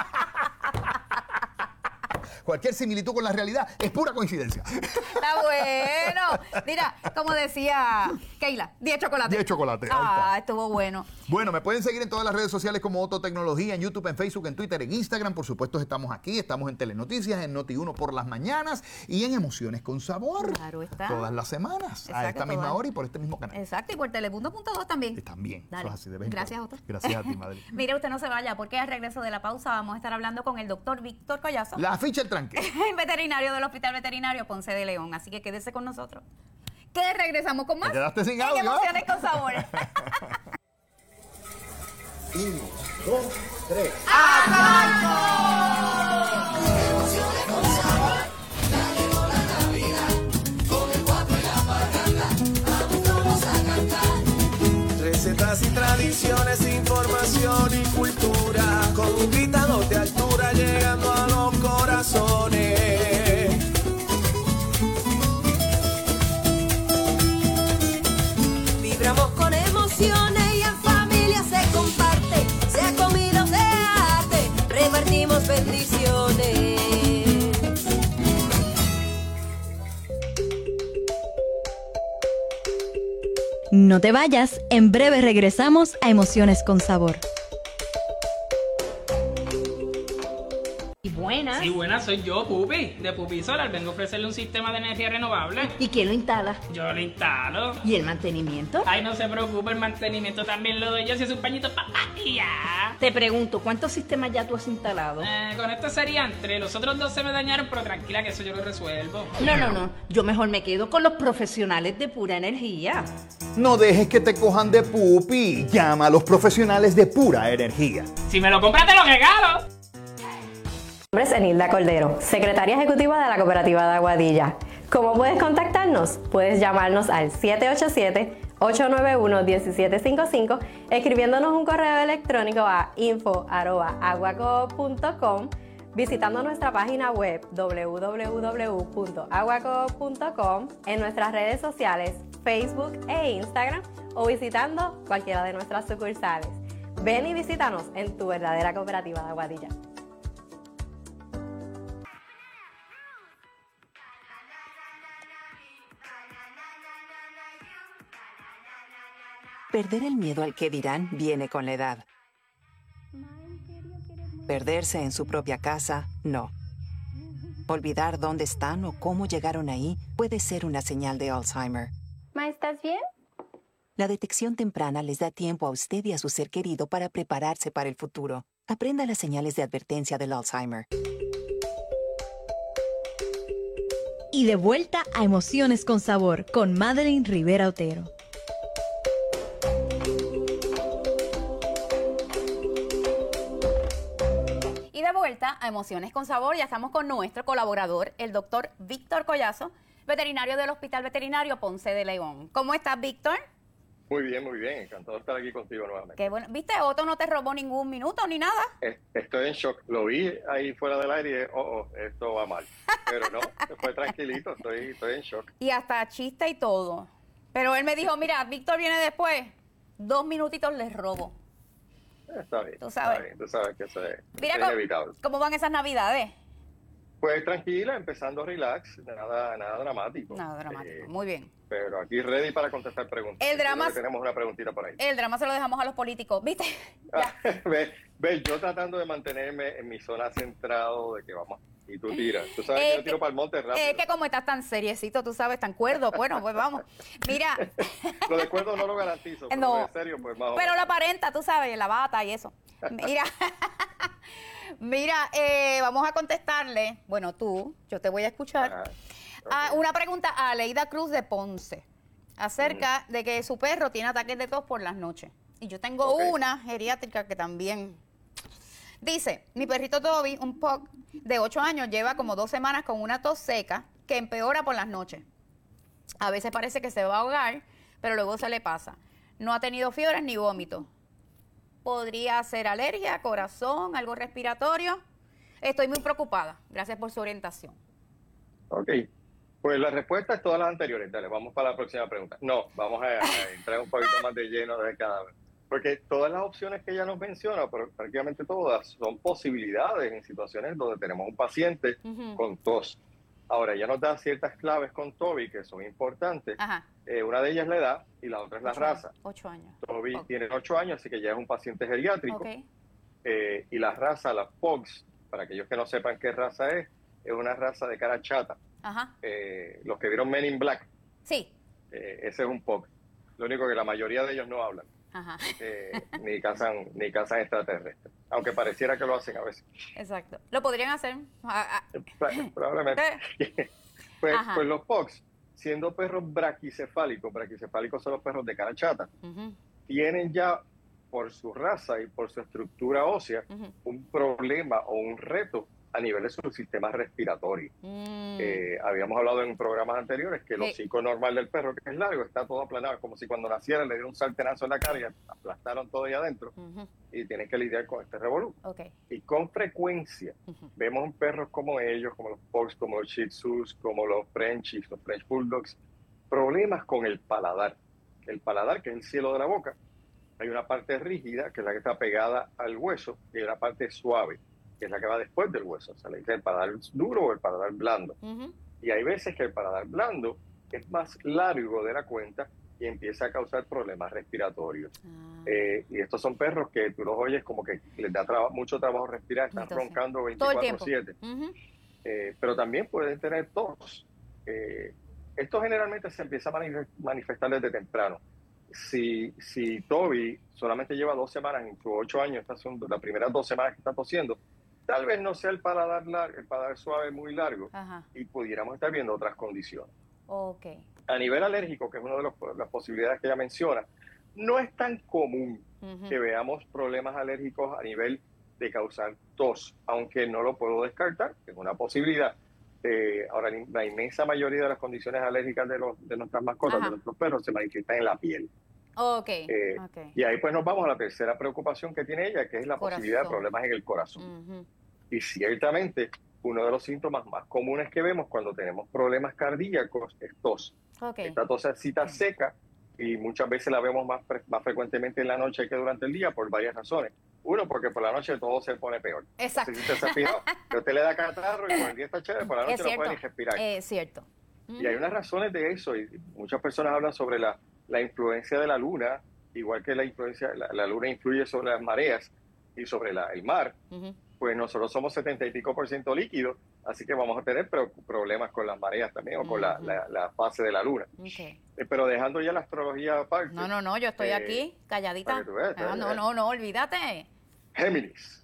Cualquier similitud con la realidad es pura coincidencia. Está bueno. Mira, como decía Keila, diez chocolates. diez chocolates, ahí está. Ah, estuvo bueno. Bueno, me pueden seguir en todas las redes sociales como Otto Tecnología, en YouTube, en Facebook, en Twitter, en Instagram. Por supuesto, estamos aquí, estamos en Telenoticias, en Noti uno por las mañanas y en Emociones con Sabor. Claro está. Todas las semanas, a Exacto, esta misma todas. hora y por este mismo canal. Exacto, y por Telemundo punto dos también. También, Dale. eso es así, de vez en Gracias, cuando. Otto. Gracias a ti, madre. Mire, usted no se vaya, porque al regreso de la pausa vamos a estar hablando con el doctor Víctor Collazo, La ficha el tranque. veterinario del Hospital Veterinario Ponce de León. Así que quédese con nosotros. Que regresamos con más. Te quedaste sin en audio, ¿eh? Emociones con Sabor. Uno, dos, tres. Emociones con sabor, dale con la Navidad, con el cuatro y la parranda, vamos todos a cantar. Recetas y tradiciones, información y cultura, con invitados de altura llegando a los corazones. Vibramos con emociones y en familia se comparte, sea comida o sea arte, repartimos bendiciones. No te vayas, en breve regresamos a Emociones con Sabor. Y buenas. Sí, buena, soy yo, Pupi, de Pupi Solar. Vengo a ofrecerle un sistema de energía renovable. ¿Y quién lo instala? Yo lo instalo. ¿Y el mantenimiento? Ay, no se preocupe, el mantenimiento también lo doy yo. Si es un pañito, papá, y ya. Te pregunto, ¿cuántos sistemas ya tú has instalado? Eh, con esto serían tres. Los otros dos se me dañaron, pero tranquila que eso yo lo resuelvo. No, no, no. Yo mejor me quedo con los profesionales de Pura Energía. No dejes que te cojan de pupi. Llama a los profesionales de Pura Energía. Si me lo compras, te lo regalo. Mi nombre es Enilda Cordero, secretaria ejecutiva de la Cooperativa de Aguadilla. ¿Cómo puedes contactarnos? Puedes llamarnos al siete ocho siete, ocho nueve uno, uno siete cinco cinco, escribiéndonos un correo electrónico a info arroba aguacoop punto com, visitando nuestra página web doble u doble u doble u punto aguacoop punto com, en nuestras redes sociales Facebook e Instagram o visitando cualquiera de nuestras sucursales. Ven y visítanos en tu verdadera Cooperativa de Aguadilla. Perder el miedo al que dirán viene con la edad. Perderse en su propia casa, no. Olvidar dónde están o cómo llegaron ahí puede ser una señal de Alzheimer. Ma, ¿estás bien? La detección temprana les da tiempo a usted y a su ser querido para prepararse para el futuro. Aprenda las señales de advertencia del Alzheimer. Y de vuelta a Emociones con Sabor con Madeline Rivera Otero. Y de vuelta a Emociones con Sabor, ya estamos con nuestro colaborador, el doctor Víctor Collazo, veterinario del Hospital Veterinario Ponce de León. ¿Cómo estás, Víctor? Muy bien, muy bien. Encantado de estar aquí contigo nuevamente. Qué bueno. ¿Viste? Otto no te robó ningún minuto ni nada. Estoy en shock. Lo vi ahí fuera del aire y dije, oh, oh, esto va mal. Pero no, fue tranquilito. Estoy, estoy en shock. Y hasta chiste y todo. Pero él me dijo, mira, Víctor viene después. Dos minutitos les robo. Está bien. Tú sabes. Está bien. Tú sabes que eso es, mira es cómo, inevitable. ¿Cómo van esas navidades? Pues tranquila, empezando relax. Nada, nada dramático. Nada dramático. Eh, Muy bien. Pero aquí ready para contestar preguntas. El drama, tenemos una preguntita por ahí. El drama se lo dejamos a los políticos, ¿viste? Ve, ve, yo tratando de mantenerme en mi zona centrado de que vamos, y tú tiras. Tú sabes eh, que yo tiro para el monte rápido. Es que como estás tan seriecito, tú sabes, tan cuerdo, bueno, pues vamos. Mira. Lo de cuerdo no lo garantizo, pero no, lo de serio, pues más o pero menos. la aparenta, tú sabes, la bata y eso. Mira. Mira, eh, vamos a contestarle, bueno, tú, yo te voy a escuchar, Ajá, a una pregunta a Aleida Cruz de Ponce, acerca uh-huh. de que su perro tiene ataques de tos por las noches. Y yo tengo okay. una geriátrica que también dice, mi perrito Toby, un pug de ocho años, lleva como dos semanas con una tos seca que empeora por las noches. A veces parece que se va a ahogar, pero luego se le pasa. No ha tenido fiebres ni vómitos. Podría ser alergia, corazón, algo respiratorio. Estoy muy preocupada. Gracias por su orientación. Ok. Pues la respuesta es todas las anteriores. Dale, vamos para la próxima pregunta. No, vamos a, a entrar un poquito más de lleno de cada vez. Porque todas las opciones que ella nos menciona, pero prácticamente todas, son posibilidades en situaciones donde tenemos un paciente uh-huh. con tos. Ahora, ella nos da ciertas claves con Toby que son importantes. Eh, una de ellas es la edad y la otra es la ocho raza. Años. Ocho años. Toby okay. tiene ocho años, así que ya es un paciente geriátrico. Okay. Eh, y la raza, las Pugs, para aquellos que no sepan qué raza es, es una raza de cara chata. Ajá. Eh, los que vieron Men in Black. Sí. Eh, ese es un Pug. Lo único que la mayoría de ellos no hablan. Ajá. Eh, ni cazan ni cazan extraterrestres, aunque pareciera que lo hacen a veces. Exacto. Lo podrían hacer. Probablemente. pues, pues los Pugs, siendo perros braquicefálicos, braquicefálicos son los perros de cara chata, uh-huh. tienen ya por su raza y por su estructura ósea uh-huh. un problema o un reto a nivel de su sistema respiratorio. Mm. Eh, habíamos hablado en programas anteriores que el hocico normal del perro, que es largo, está todo aplanado, como si cuando naciera le dieron un sartenazo en la cara y aplastaron todo ahí adentro. Uh-huh. Y tienen que lidiar con este revolú. Okay. Y con frecuencia uh-huh. vemos en perros como ellos, como los Pugs, como los Shih Tzus, como los Frenchies, los French Bulldogs, problemas con el paladar. El paladar, que es el cielo de la boca, hay una parte rígida, que es la que está pegada al hueso, y hay una parte suave, que es la que va después del hueso. O sea, le dice el paladar duro o el paladar blando. Uh-huh. Y hay veces que el paladar blando es más largo de la cuenta y empieza a causar problemas respiratorios. Uh-huh. Eh, y estos son perros que tú los oyes como que les da traba, mucho trabajo respirar, están Entonces, roncando veinticuatro siete. Uh-huh. Eh, pero también pueden tener tos. Eh, esto generalmente se empieza a manifestar desde temprano. Si, si Toby solamente lleva dos semanas, en sus ocho años, está haciendo, las primeras dos semanas que está tosiendo, tal vez no sea el paladar largo, el paladar suave muy largo. Ajá. Y pudiéramos estar viendo otras condiciones. Okay. A nivel alérgico, que es una de los, las posibilidades que ella menciona, no es tan común uh-huh. que veamos problemas alérgicos a nivel de causar tos, aunque no lo puedo descartar, es una posibilidad. Eh, ahora, la inmensa mayoría de las condiciones alérgicas de, los, de nuestras mascotas, Ajá. de nuestros perros, se manifiestan en la piel. Okay. Eh, okay. Y ahí pues nos vamos a la tercera preocupación que tiene ella, que es la corazón. Posibilidad de problemas en el corazón. Uh-huh. Y ciertamente, uno de los síntomas más comunes que vemos cuando tenemos problemas cardíacos es tos. Okay. Esta tosecita seca, y muchas veces la vemos más, más frecuentemente en la noche que durante el día por varias razones. Uno, porque por la noche todo se pone peor. Exacto. Si usted se ha fijado, que usted le da catarro y por el día está chévere, por la noche no puede ni respirar. Es cierto. Y hay unas razones de eso, y muchas personas hablan sobre la, la influencia de la luna, igual que la influencia, la, la luna influye sobre las mareas y sobre la, el mar. Uh-huh. pues nosotros somos setenta y pico por ciento líquido, así que vamos a tener pro- problemas con las mareas también, o con la, la, la fase de la luna. Okay. Eh, pero dejando ya la astrología aparte. No, no, no, yo estoy eh, aquí, calladita. para que tú veas, Ah, no, no, no, olvídate. Géminis.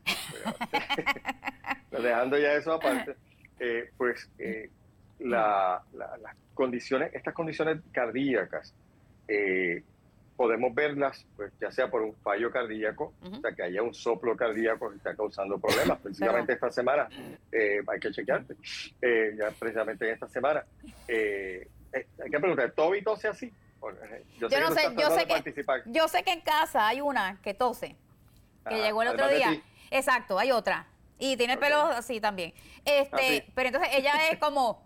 Dejando ya eso aparte, eh, pues eh, la, la- las condiciones, estas condiciones cardíacas, eh, podemos verlas, pues ya sea por un fallo cardíaco, Ujú. o sea, que haya un soplo cardíaco que está causando problemas. Precisamente esta semana, eh, hay que chequearte, eh, ya precisamente en esta semana, eh, eh, hay que preguntar, ¿Toby tose así? Bueno, eh, Yo que no tú sé, estás yo tratando sé de que participar. yo sé que en casa hay una que tose, que Ah, llegó el otro además de día. ti. Exacto, hay otra. Y tiene el pelo así también. Este, Así. pero entonces ella es como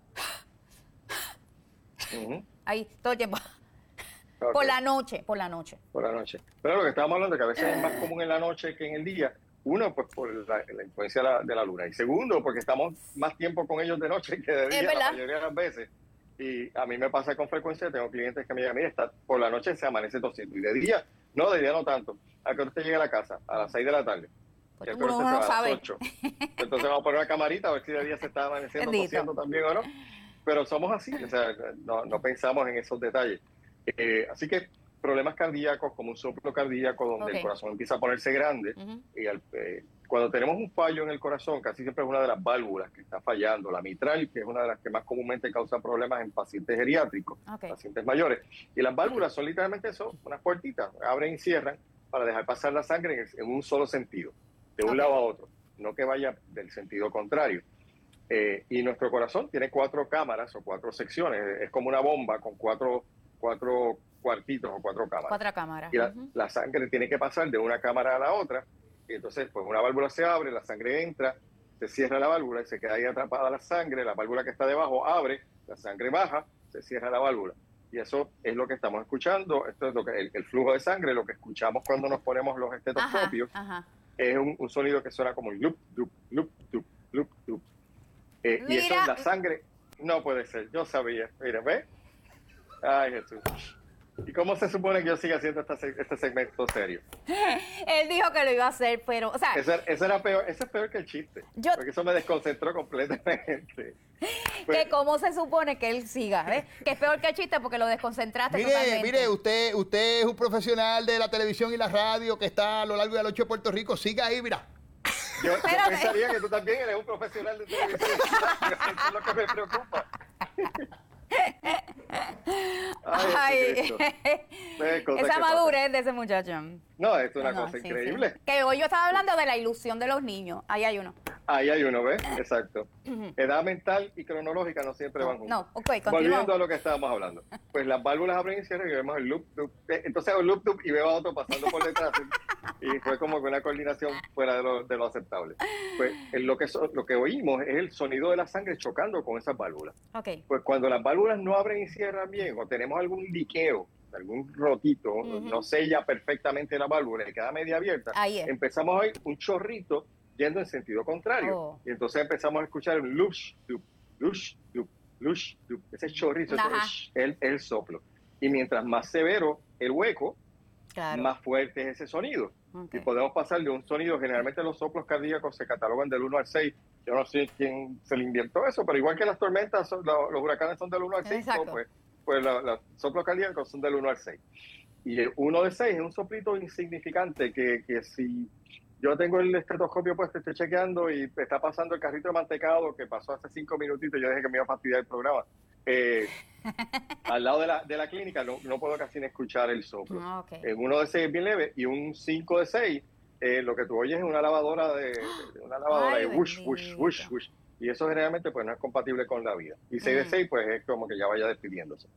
Ujú. ahí todo el tiempo. Ok. Por la noche, por la noche. Por la noche. Pero lo que estábamos hablando, que a veces es más común en la noche que en el día. Uno, pues por la, la influencia de la, de la luna. Y segundo, porque estamos más tiempo con ellos de noche que de Es día la verdad. mayoría de las veces. Y a mí me pasa con frecuencia, tengo clientes que me digan, mira, está, por la noche se amanece tosiendo. Y de día, no, de día no tanto. ¿A qué hora usted llega a la casa? A las seis de la tarde. Pues ¿Y a qué uno hora usted no se va? A sabe. las ocho. Entonces vamos a poner una camarita a ver si de día se está amaneciendo, Bendito. tosiendo también o no. Pero somos así, o sea, no, no pensamos en esos detalles. Eh, así que problemas cardíacos, como un soplo cardíaco, donde Ok. el corazón empieza a ponerse grande. Ujú. Y al- eh, cuando tenemos un fallo en el corazón, casi siempre es una de las válvulas que está fallando, la mitral, que es una de las que más comúnmente causa problemas en pacientes geriátricos, Ok. pacientes mayores. Y las válvulas son literalmente eso, unas puertitas, abren y cierran para dejar pasar la sangre en, el- en un solo sentido, de un Ok. lado a otro, no que vaya del sentido contrario. Eh, y nuestro corazón tiene cuatro cámaras o cuatro secciones, es como una bomba con cuatro, cuatro cuartitos o cuatro cámaras. Cuatro cámaras. Y la, Ujú. la sangre tiene que pasar de una cámara a la otra, y entonces pues una válvula se abre, la sangre entra, se cierra la válvula y se queda ahí atrapada la sangre, la válvula que está debajo abre, la sangre baja, se cierra la válvula. Y eso es lo que estamos escuchando, esto es lo que el, el flujo de sangre, lo que escuchamos cuando nos ponemos los Ajá, estetoscopios, ajá. es un, un sonido que suena como un loop, loop, loop, loop, loop, loop. Eh, y eso Mira. es la sangre, no puede ser, yo sabía, mira, ¿ves? Ay, Jesús. ¿Y cómo se supone que yo siga haciendo esta se- este segmento serio? Él dijo que lo iba a hacer, pero, o sea, Eso, eso era peor, eso es peor que el chiste, Yo- porque eso me desconcentró completamente. Pues, que cómo se supone que él siga, ¿ves? Que es peor que el chiste porque lo desconcentraste Mire, totalmente. mire, usted, usted es un profesional de la televisión y la radio que está a lo largo y al ancho de Puerto Rico. Siga ahí, mira. yo, yo Espérate. pensaría que tú también eres un profesional de televisión. Eso es lo que me preocupa. Ay, Ay, Jesucristo. Ves, cosas esa que madurez de ese muchacho. No, esto es una No, cosa sí, increíble. sí. Que hoy yo estaba hablando de la ilusión de los niños. Ahí hay uno. Ahí hay uno, ¿ves? Exacto. Edad mental y cronológica no siempre van juntos. No, ok, continuamos. Volviendo a lo que estábamos hablando. Pues las válvulas abren y cierran y vemos el loop, loop. Eh, Entonces hago el loop, loop y veo a otro pasando por detrás. Y y fue como que una coordinación fuera de lo, de lo aceptable. Pues eh, lo que, so- lo que oímos es el sonido de la sangre chocando con esas válvulas. Ok. Pues cuando las válvulas no abren y cierran bien o tenemos algún liqueo, algún rotito, Ujú. no sella perfectamente la válvula y queda media abierta, Ahí es. empezamos a oír un chorrito yendo en sentido contrario. Oh. Y entonces empezamos a escuchar un lush, lup, lush, lup, lush, lup. Ese chorrito ese Ajá. sh, es el, es el soplo. Y mientras más severo el hueco, Claro. más fuerte es ese sonido. Ok. Y podemos pasar de un sonido, generalmente los soplos cardíacos se catalogan del uno al seis. Yo no sé quién se le inventó eso, pero igual que las tormentas, son- lo- los huracanes son del uno al cinco, Exacto. pues, pues la- los soplos cardíacos son del uno al seis. Y el uno de seis es un soplito insignificante que, que si yo tengo el estetoscopio puesto, estoy chequeando y está pasando el carrito de mantecado que pasó hace cinco minutitos, yo dije que me iba a fastidiar el programa. Eh, al lado de la, de la clínica no, no puedo casi ni escuchar el soplo. Ah, ok. En uno de seis es bien leve y un cinco de seis, eh, lo que tú oyes es una lavadora de, de- una lavadora Ay, de wush, wush, bendito. wush, wush. Y eso generalmente pues no es compatible con la vida. Y seis de Mm. seis pues es como que ya vaya despidiéndose.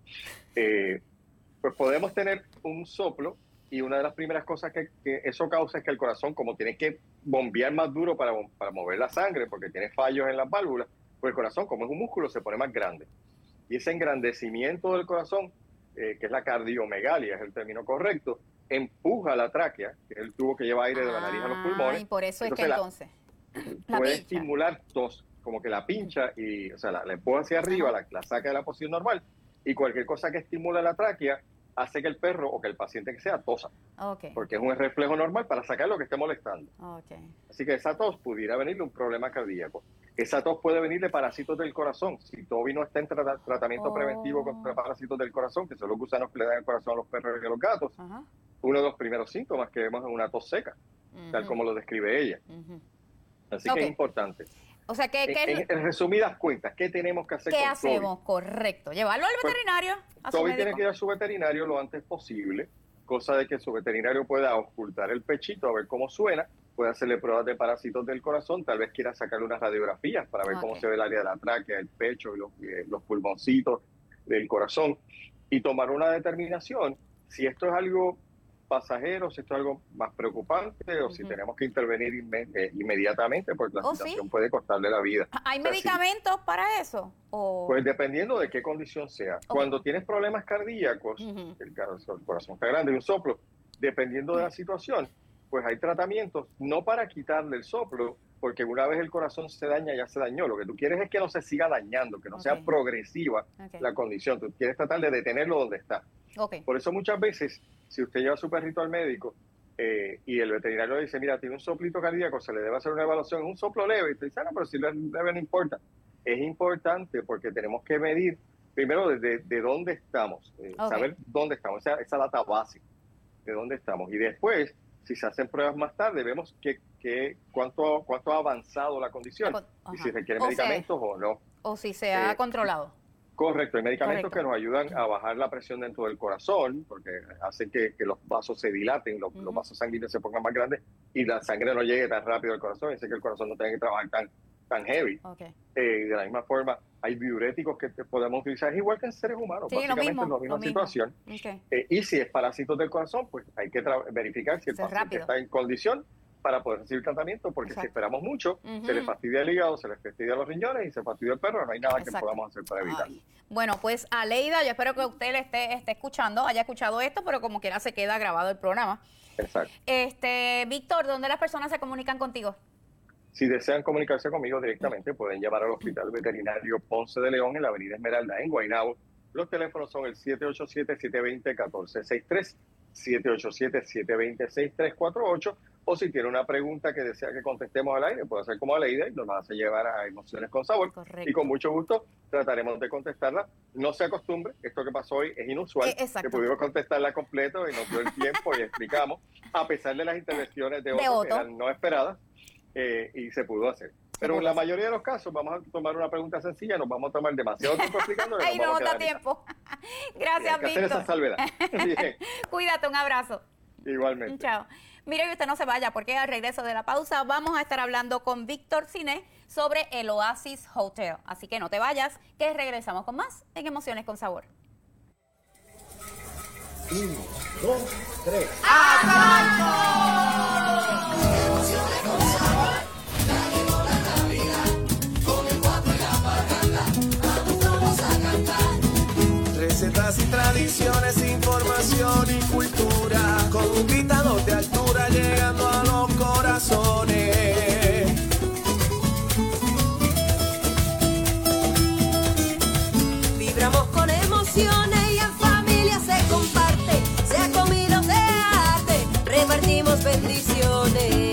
Eh, pues podemos tener un soplo y una de las primeras cosas que, que eso causa es que el corazón, como tiene que bombear más duro para, para mover la sangre porque tiene fallos en las válvulas, pues el corazón, como es un músculo, se pone más grande. Y ese engrandecimiento del corazón, eh, que es la cardiomegalia, es el término correcto, empuja la tráquea, que es el tubo que lleva aire de la nariz a los pulmones. Y por eso es que Entonces, la- entonces. la puede pincha. estimular tos, como que la pincha y, o sea, la, la empuja hacia arriba, la, la saca de la posición normal. Y cualquier cosa que estimula la tráquea hace que el perro o que el paciente que sea tosa. Okay. Porque es un reflejo normal para sacar lo que esté molestando. Okay. Así que esa tos pudiera venir de un problema cardíaco. Esa tos puede venir de parásitos del corazón. Si Toby no está en tra tratamiento oh. preventivo contra parásitos del corazón, que son los gusanos que le dan el corazón a los perros y a los gatos, uh-huh. uno de los primeros síntomas que vemos es una tos seca, uh-huh. tal como lo describe ella. Uh-huh. Así okay. que es importante. O sea, que, que en, en resumidas cuentas, ¿qué tenemos que hacer ¿Qué con hacemos? Toby? Correcto. Llevarlo al veterinario. Pues, Toby tiene que ir a su veterinario lo antes posible, cosa de que su veterinario pueda auscultar el pechito a ver cómo suena, puede hacerle pruebas de parásitos del corazón, tal vez quiera sacarle unas radiografías para ver okay. cómo se ve el área de la tráquea, el pecho y los, eh, los pulmoncitos del corazón y tomar una determinación si esto es algo pasajero, si esto es algo más preocupante o uh-huh. si tenemos que intervenir inme eh, inmediatamente porque la oh, situación ¿sí? puede costarle la vida. ¿Hay o sea, medicamentos sí. para eso? ¿O? Pues dependiendo de qué condición sea. Okay. Cuando tienes problemas cardíacos, uh-huh. el, el corazón está grande y un soplo, dependiendo uh-huh. de la situación, pues hay tratamientos, no para quitarle el soplo, porque una vez el corazón se daña, ya se dañó. Lo que tú quieres es que no se siga dañando, que no okay. sea progresiva okay. la condición. Tú quieres tratar de detenerlo donde está. Okay. Por eso muchas veces, si usted lleva a su perrito al médico eh, y el veterinario le dice, mira, tiene un soplito cardíaco, se le debe hacer una evaluación, es un soplo leve, y te dice, ah, no, pero si leve no importa. Es importante porque tenemos que medir, primero, de, de, de dónde estamos, eh, okay. saber dónde estamos, esa, esa data básica, de dónde estamos. Y después, si se hacen pruebas más tarde, vemos que, que cuánto, cuánto ha avanzado la condición Ajá. y si requiere o medicamentos sea, o no. O si se ha eh, controlado. Correcto, hay medicamentos Correcto. que nos ayudan a bajar la presión dentro del corazón, porque hacen que, que los vasos se dilaten, los, uh-huh. los vasos sanguíneos se pongan más grandes y la sangre no llegue tan rápido al corazón, y hace que el corazón no tenga que trabajar tan, tan heavy. Okay. Eh, de la misma forma, hay diuréticos que podemos utilizar, es igual que en seres humanos, sí, básicamente lo mismo, es la misma lo situación. Okay. Eh, y si es parásitos del corazón, pues hay que verificar si el Eso paciente está en condición para poder recibir tratamiento, porque Exacto. si esperamos mucho, uh-huh. se le fastidia el hígado, se le fastidia los riñones y se fastidia el perro, no hay nada Exacto. que podamos hacer para evitarlo. Ay. Bueno, pues Aleida, yo espero que usted le esté, esté escuchando, haya escuchado esto, pero como quiera se queda grabado el programa. Exacto. Este, Víctor, ¿dónde las personas se comunican contigo? Si desean comunicarse conmigo directamente, pueden llamar al Hospital Veterinario Ponce de León en la Avenida Esmeralda, en Guaynabo. Los teléfonos son el siete ocho siete, siete dos cero, uno cuatro seis tres, siete ocho siete, siete dos cero, seis tres cuatro ocho, o si tiene una pregunta que desea que contestemos al aire, puede hacer como Aleida y nos va a hacer llevar a Emociones con Sabor. Correcto. Y con mucho gusto trataremos de contestarla. No se acostumbre, esto que pasó hoy es inusual, eh, que pudimos contestarla completo y nos dio el tiempo y explicamos, a pesar de las intervenciones de, de Otto, que eran no esperadas, eh, y se pudo hacer. Pero en la mayoría de los casos vamos a tomar una pregunta sencilla, nos vamos a tomar demasiado tiempo explicando. Ahí no da tiempo. Gracias, Víctor. Esa salvedad. Bien. Cuídate, un abrazo. Igualmente. Chao. Mire, y usted no se vaya, porque al regreso de la pausa vamos a estar hablando con Víctor Cine sobre el Oasis Hotel. Así que no te vayas, que regresamos con más en Emociones con Sabor. Uno, dos, tres. ¡Arranco! Emociones con sabor. Ya llegó la Navidad. Con el guapo y la parranda. Vamos todos a cantar. Recetas y tradiciones, información y cultura. Con invitados de altura llegando a los corazones. Vibramos con emociones y en familia se comparte. Sea comida o sea arte, repartimos bendiciones.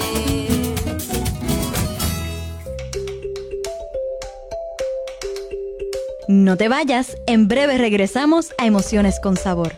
No te vayas, en breve regresamos a Emociones con Sabor.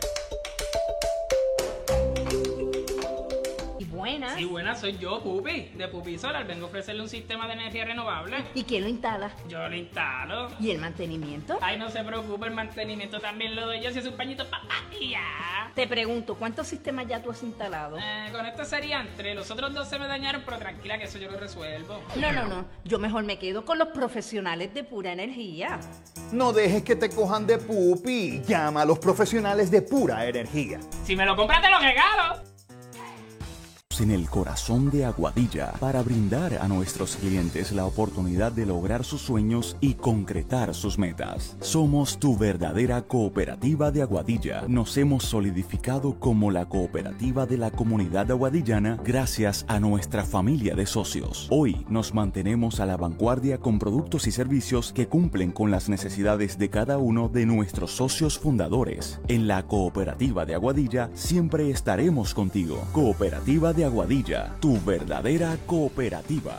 Sí, buenas, soy yo, Pupi, de Pupi Solar. Vengo a ofrecerle un sistema de energía renovable. ¿Y quién lo instala? Yo lo instalo. ¿Y el mantenimiento? Ay, no se preocupe, el mantenimiento también lo doy yo, si es un pañito papá y ya. Te pregunto, ¿cuántos sistemas ya tú has instalado? Eh, con esto serían tres, los otros dos se me dañaron, pero tranquila que eso yo lo resuelvo. No, no, no, yo mejor me quedo con los profesionales de Pura Energía. No dejes que te cojan de pupi, llama a los profesionales de Pura Energía. Si me lo compras te lo regalo. ubicamos en el corazón de Aguadilla para brindar a nuestros clientes la oportunidad de lograr sus sueños y concretar sus metas. Somos tu verdadera cooperativa de Aguadilla. Nos hemos solidificado como la cooperativa de la comunidad aguadillana gracias a nuestra familia de socios. Hoy nos mantenemos a la vanguardia con productos y servicios que cumplen con las necesidades de cada uno de nuestros socios fundadores. En la cooperativa de Aguadilla siempre estaremos contigo. Cooperativa de Aguadilla, tu verdadera cooperativa.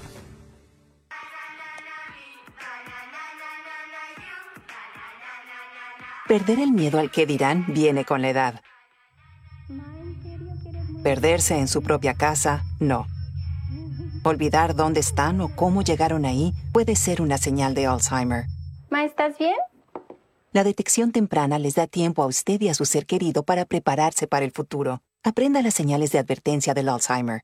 Perder el miedo al que dirán viene con la edad. Perderse en su propia casa, no. Olvidar dónde están o cómo llegaron ahí puede ser una señal de Alzheimer. Ma, ¿estás bien? La detección temprana les da tiempo a usted y a su ser querido para prepararse para el futuro. Aprenda las señales de advertencia del Alzheimer.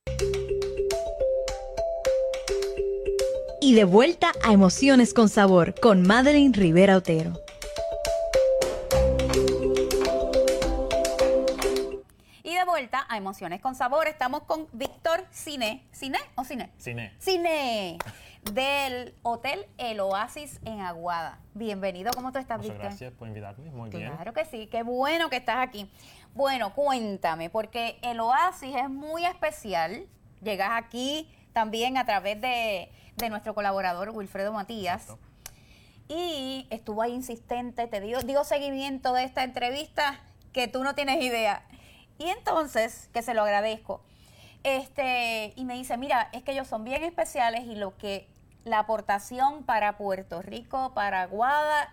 Y de vuelta a Emociones con Sabor con Madeline Rivera Otero. Y de vuelta a Emociones con Sabor, estamos con Víctor Cine. ¿Cine o Cine? Cine. Cine. Del Hotel El Oasis en Aguada. Bienvenido, ¿cómo tú estás, Víctor? Muchas gracias por invitarme, muy bien. Claro que sí, qué bueno que estás aquí. Bueno, cuéntame, porque el Oasis es muy especial. Llegas aquí también a través de, de nuestro colaborador Wilfredo Matías. Exacto. Y estuvo ahí insistente, te dio, dio seguimiento de esta entrevista que tú no tienes idea. Y entonces, que se lo agradezco. Este, y me dice, mira, es que ellos son bien especiales y lo que la aportación para Puerto Rico, para Aguada,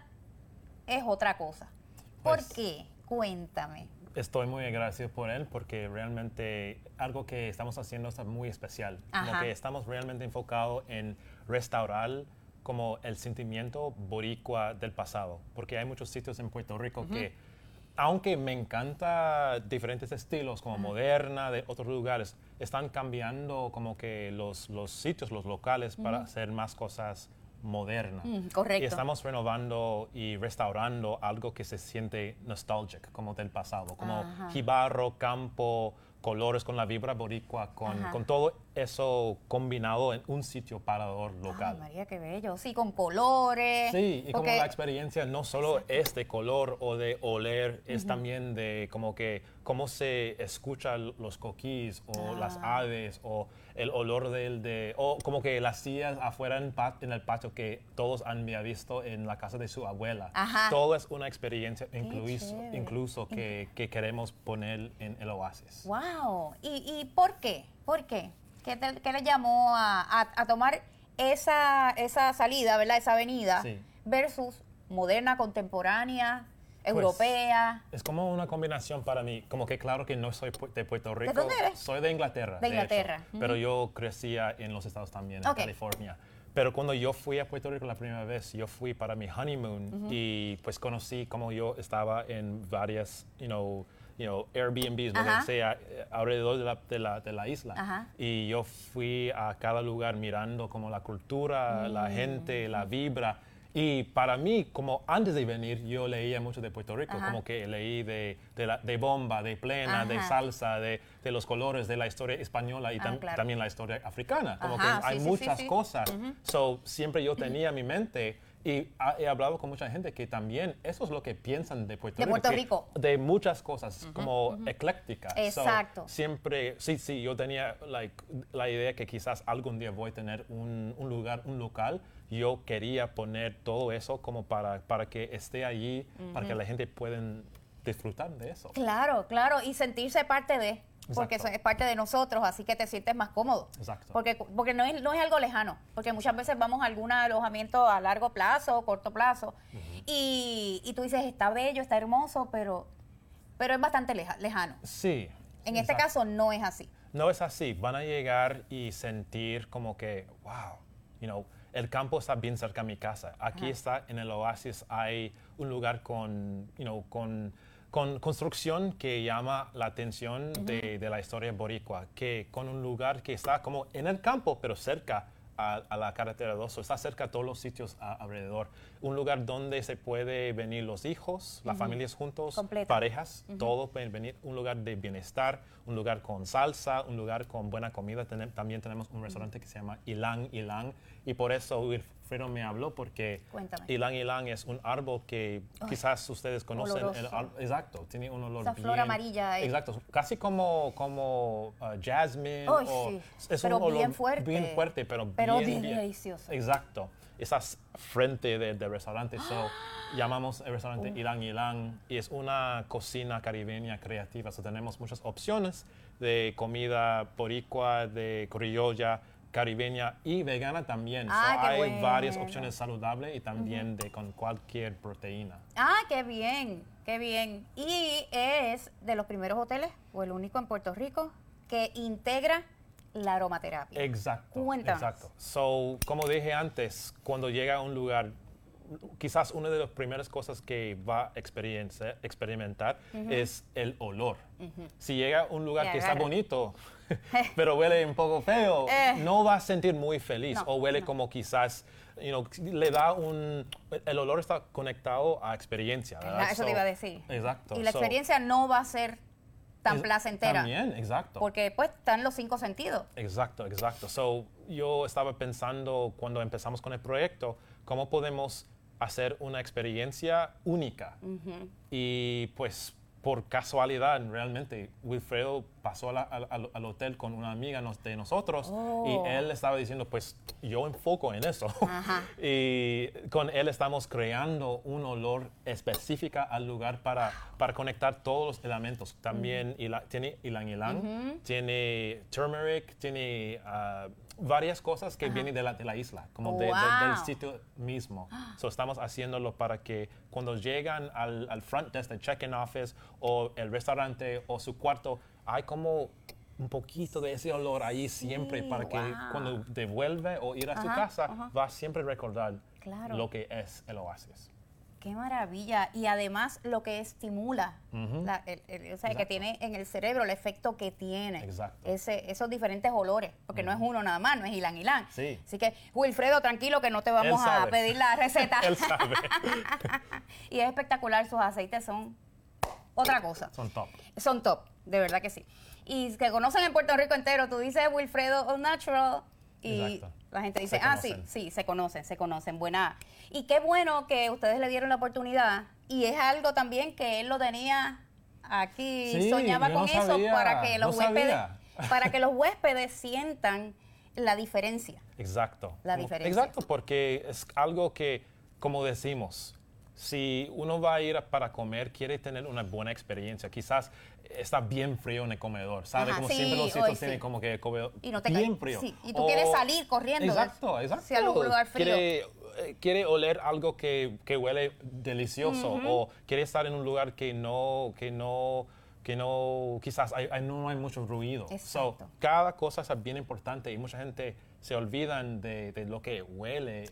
es otra cosa. ¿Por Pues, qué? Cuéntame. Estoy muy agradecido por él porque realmente algo que estamos haciendo está muy especial. Ajá. Como que estamos realmente enfocados en restaurar como el sentimiento boricua del pasado. Porque hay muchos sitios en Puerto Rico Ujú. que, aunque me encanta diferentes estilos como moderna de otros lugares, están cambiando como que los, los sitios, los locales para Ujú. hacer más cosas modernas. Mm, correcto. Y estamos renovando y restaurando algo que se siente nostálgico, como del pasado, como Ajá. jibarro, campo, colores con la vibra boricua, con, Ajá. con todo eso combinado en un sitio parador local. Ay, María, qué bello. Sí, con colores. Sí, y como porque- la experiencia no solo es de color o de oler, es Ujú. también de como que cómo se escuchan los coquís o Ah. las aves o el olor del de o como que las sillas afuera en, pa- en el patio que todos han ya visto en la casa de su abuela. Ajá. Todo es una experiencia incluso, chévere. incluso que, que queremos poner en el Oasis. Wow. ¿Y, y por qué? ¿Por qué? ¿Qué, te- qué le llamó a, a- a tomar esa, esa salida, ¿verdad? Esa avenida Sí. versus moderna, contemporánea, Pues, europea? Es como una combinación para mí, como que claro que no soy pu- de Puerto Rico. dónde eres? Soy de Inglaterra. De hecho, Inglaterra. Pero Ujú. yo crecía en los Estados también, en Ok. California. Pero cuando yo fui a Puerto Rico la primera vez, yo fui para mi honeymoon Ujú. y pues conocí como yo estaba en varias, you know, you know, Airbnbs, lo Ajá. que sea, eh, alrededor de la, de la, de la isla. Ajá. Y yo fui a cada lugar mirando como la cultura, la Mm. gente, la vibra. Y para mí, como antes de venir, yo leía mucho de Puerto Rico, Ajá. como que leí de, de, la- de bomba, de plena, de Ajá. salsa, de, de los colores, de la historia española y Ah, tam- claro. también la historia africana. Como Ajá, que hay sí, sí, muchas sí, sí. cosas. Ujú. So, siempre yo tenía en mi mente y ha- he hablado con mucha gente que también eso es lo que piensan de Puerto De Rico. Puerto que- Rico. De muchas cosas, Ujú, como ujú. ecléctica. So, Exacto. siempre, sí, sí, yo tenía like, la idea que quizás algún día voy a tener un, un lugar, un local. Yo quería poner todo eso como para, para que esté allí, para que Ujú. la gente pueda disfrutar de eso. Claro, claro, y sentirse parte de, porque eso Exacto. es parte de nosotros, así que te sientes más cómodo. Exacto. Porque, porque no, es, no es algo lejano, porque muchas veces vamos a algún alojamiento a largo plazo, corto plazo, y, y tú dices, está bello, está hermoso, pero, pero es bastante leja- lejano. Sí. En este exacto. caso no es así. No es así. Van a llegar y sentir como que, wow, you know, el campo está bien cerca de mi casa. Aquí Ajá. está en el Oasis, hay un lugar con, you know, con, con construcción que llama la atención Ujú. de, de la historia boricua, que con un lugar que está como en el campo, pero cerca a, a la carretera dos, so está cerca de todos los sitios a, alrededor. Un lugar donde se puede venir los hijos, las Ujú. familias juntos, Completo. parejas, Ujú. todos pueden venir. Un lugar de bienestar, un lugar con salsa, un lugar con buena comida. Tenem- también tenemos un restaurante que se llama Ilang Ilang, y por eso Wilfredo me habló, porque Cuéntame. Ilang Ilang es un árbol que Ay, quizás ustedes conocen. El oloroso. árbol- exacto, tiene un olor Esa flor bien- amarilla, eh. Exacto, casi como, como uh, jasmine. Ay, o- sí, es pero un olor bien fuerte. Bien fuerte, pero, Pero bien, bien- delicioso. Exacto. Esas frente del de restaurante. So, llamamos el restaurante Uh. Ilang Ilang, y es una cocina caribeña creativa. So, tenemos muchas opciones de comida boricua, de criolla, caribeña y vegana también. So, Ah, qué hay bueno. varias opciones saludables y también de con cualquier proteína. Ah, qué bien, qué bien. Y es de los primeros hoteles, o el único en Puerto Rico, que integra la aromaterapia. Exacto. Cuéntanos. Exacto. So, como dije antes, cuando llega a un lugar, quizás una de las primeras cosas que va a experiencia- experimentar Ujú. es el olor. Ujú. Si llega a un lugar Te que está agarra. bonito, pero huele un poco feo, Eh. no va a sentir muy feliz. No, o huele como quizás, you know, le da un... El olor está conectado a experiencia, ¿verdad? Ah, eso So, te iba a decir. Exacto. Y la So, experiencia no va a ser tan es- placentera. También, exacto. Porque pues están los cinco sentidos. Exacto, exacto. So, yo estaba pensando cuando empezamos con el proyecto, cómo podemos hacer una experiencia única. Ujú. Y pues por casualidad, realmente, Wilfredo pasó a la- al, al- al hotel con una amiga nos- de nosotros Oh. y él estaba diciendo, pues yo enfoco en eso. Ajá. Y con él estamos creando un olor específico al lugar para, para conectar todos los elementos. También ila- tiene ylang ylang, Ujú. tiene turmeric, tiene ah, varias cosas que Ajá. vienen de la, de la isla, como de- de- Wow. del sitio mismo. So, estamos haciéndolo para que cuando llegan al, al front desk, el check-in office o el restaurante o su cuarto, hay como un poquito de ese olor ahí siempre Sí, para que wow. cuando devuelve o ir a su Ajá, casa ajá. va a siempre recordar Claro. lo que es el oasis. Qué maravilla. Y además lo que estimula, Ujú. la- el- el- o sea, que Exacto. tiene en el cerebro, el efecto que tiene. Exacto. Ese, esos diferentes olores, porque no es uno nada más, no es ylang ylang. Sí. Así que, Wilfredo, tranquilo que no te vamos Él a sabe. pedir la receta. Él sabe. Y es espectacular, sus aceites son otra cosa. Son top. Son top, de verdad que sí. Y que conocen en Puerto Rico entero, tú dices Wilfredo All Natural y Exacto. la gente dice, Se ah, sí, conocen. sí, se conocen, se conocen, buena. Y qué bueno que ustedes le dieron la oportunidad y es algo también que él lo tenía aquí, Sí, soñaba yo con no eso sabía, para que los no huéspedes, sabía. para que los huéspedes sientan la diferencia. Exacto. La Como- diferencia. Exacto, porque es algo que, como decimos, si uno va a ir a- para comer, quiere tener una buena experiencia. Quizás está bien frío en el comedor, ¿sabe? Ajá, Como sí, siempre los hoy sitios sí. tienen como que el comedor Y no te bien cae- frío. sí, y tú O- quieres salir corriendo. Exacto, exacto. Si algún lugar frío. Quiere, eh, quiere oler algo que, que huele delicioso Ujú. o quiere estar en un lugar que no, que no, que no, quizás hay, hay- no hay mucho ruido. So, Exacto. cada cosa es bien importante y mucha gente se olvidan de, de lo que huele.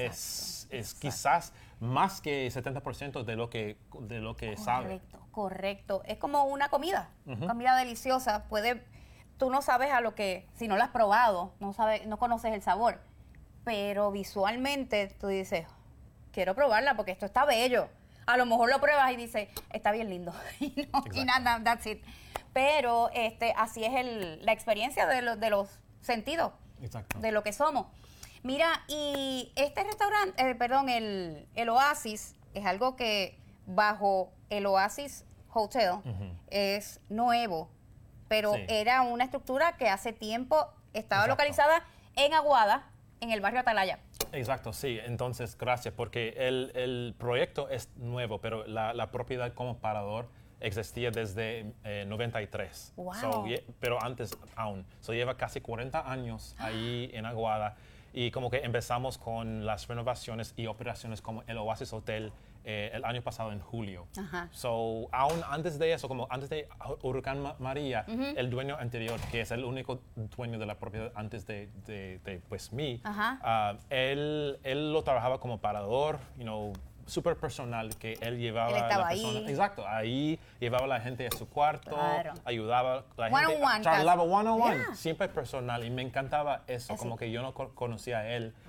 es es quizás más que setenta por ciento de lo que, de lo que sabe. Correcto, correcto. Es como una comida, Ujú. comida deliciosa. Puede, tú no sabes a lo que, si no la has probado, no sabes, no conoces el sabor, pero visualmente tú dices, quiero probarla porque esto está bello. A lo mejor lo pruebas y dices, está bien lindo y, no, y nada, that's it. Pero este, así es el, la experiencia de, los de los sentidos, Exacto. de lo que somos. Mira, y este restaurante, eh, perdón, el, el Oasis, es algo que bajo el Oasis Hotel Ujú. es nuevo, pero Sí. era una estructura que hace tiempo estaba Exacto. localizada en Aguada, en el barrio Atalaya. Exacto, sí. Entonces, gracias, porque el, el proyecto es nuevo, pero la, la propiedad como parador existía desde eh, noventa y tres. Wow. So, ye- pero antes aún. So, lleva casi cuarenta años ahí en Aguada y como que empezamos con las renovaciones y operaciones como el Oasis Hotel eh, el año pasado en julio. Ajá. So, aún antes de eso, como antes de Huracán Ma- María, Ujú. el dueño anterior, que es el único dueño de la propiedad antes de, de, de, pues, mí, Ajá. ah, él, él lo trabajaba como parador, you know, súper personal que él llevaba Él a estaba la persona. ahí. Exacto, ahí llevaba a la gente a su cuarto, Claro. ayudaba a la One gente, on one, charlaba casi. one on one, Yeah. siempre personal y me encantaba eso, Así. como que yo no co- conocía a él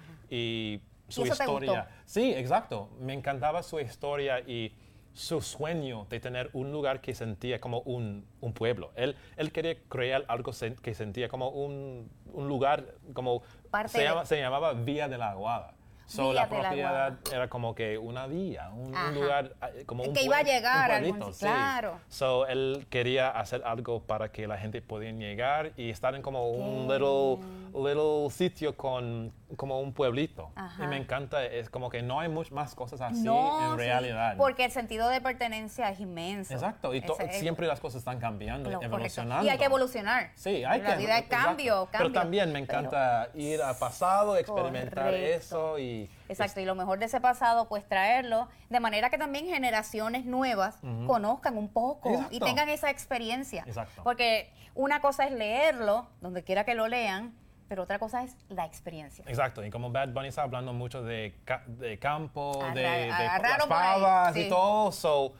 y su ¿Y eso te historia. gustó? Sí, exacto, me encantaba su historia y su sueño de tener un lugar que sentía como un, un pueblo. Él, él quería crear algo sen- que sentía como un, un lugar, como Parte se, de- llama, se llamaba Vía de la Aguada. So, Vía la de la propiedad Aguada. era como que una vía, un, un Ajá. lugar eh, como un Que iba a pue- llegar un a algún pueblito, sitio, claro. So, él quería hacer algo para que la gente pudiera llegar y estar en como un little, little sitio con como un pueblito. Ajá. Y me encanta, es como que no hay muchas más cosas así No, en sí, realidad. porque el sentido de pertenencia es inmenso. Exacto, y to- Ese es- siempre las cosas están cambiando, lo correcto. evolucionando. Y hay que evolucionar. Sí, hay La que. vida es exacto. cambio, Pero cambio. también me encanta ir al pasado, experimentar Correcto. eso y. Exacto, y lo mejor de ese pasado, pues traerlo, de manera que también generaciones nuevas Ujú. conozcan un poco Exacto. y tengan esa experiencia. Exacto. Porque una cosa es leerlo, donde quiera que lo lean, pero otra cosa es la experiencia. Exacto, y como Bad Bunny está hablando mucho de, ca- de campo, Ah, de, ra- de ah, las raro por ahí, pavas sí. y todo, so,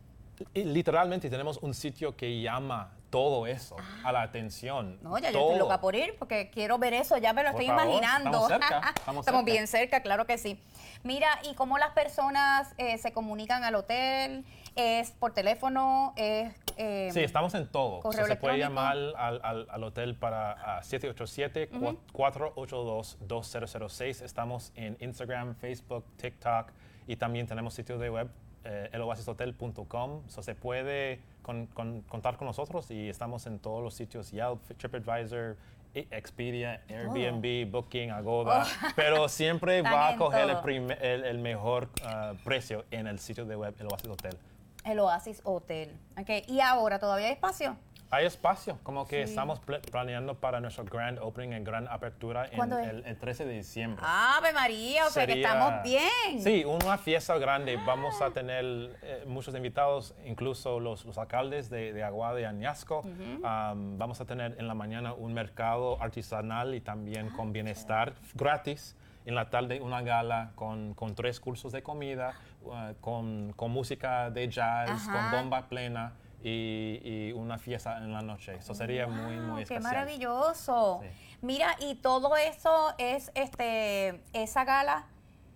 y literalmente tenemos un sitio que llama todo eso a la atención. No, ya yo todo. estoy loca por ir porque quiero ver eso, ya me lo Por estoy favor, imaginando. estamos cerca, estamos cerca. bien cerca, claro que sí. Mira, ¿y cómo las personas eh, se comunican al hotel? ¿Es por teléfono? ¿Es eh, Sí, estamos en todo. correo So, se puede electrónico? llamar al, al- al hotel para ah, siete ocho siete, Ujú. cuatro ocho dos, dos cero cero seis. Estamos en Instagram, Facebook, TikTok y también tenemos sitio de web, eh, el oasis hotel punto com. So, se puede con- con- contar con nosotros y estamos en todos los sitios, Yelp, TripAdvisor, I- Expedia, Airbnb, Booking, Agoda, Oh. pero siempre Están va a en coger el, todo. prime- el- el mejor ah, precio en el sitio de web, el Oasis Hotel. El Oasis Hotel. Okay. ¿Y ahora todavía hay espacio? Hay espacio, como que Sí. estamos pl- planeando para nuestro grand opening en gran apertura en ¿Cuándo es? el, el trece de diciembre. ¡Ave María! O sea que Sería- estamos bien. Sí, una fiesta grande. Vamos a tener eh, muchos invitados, incluso los, los alcaldes de, de Aguada y Añasco. Ujú. Um, vamos a tener en la mañana un mercado artesanal y también con bienestar gratis. En la tarde una gala con, con tres cursos de comida, uh, con, con música de jazz, Ajá. con bomba plena y, y una fiesta en la noche. Eso sería muy, muy ¡Qué especial. maravilloso! Mira, y todo eso es, este, esa gala,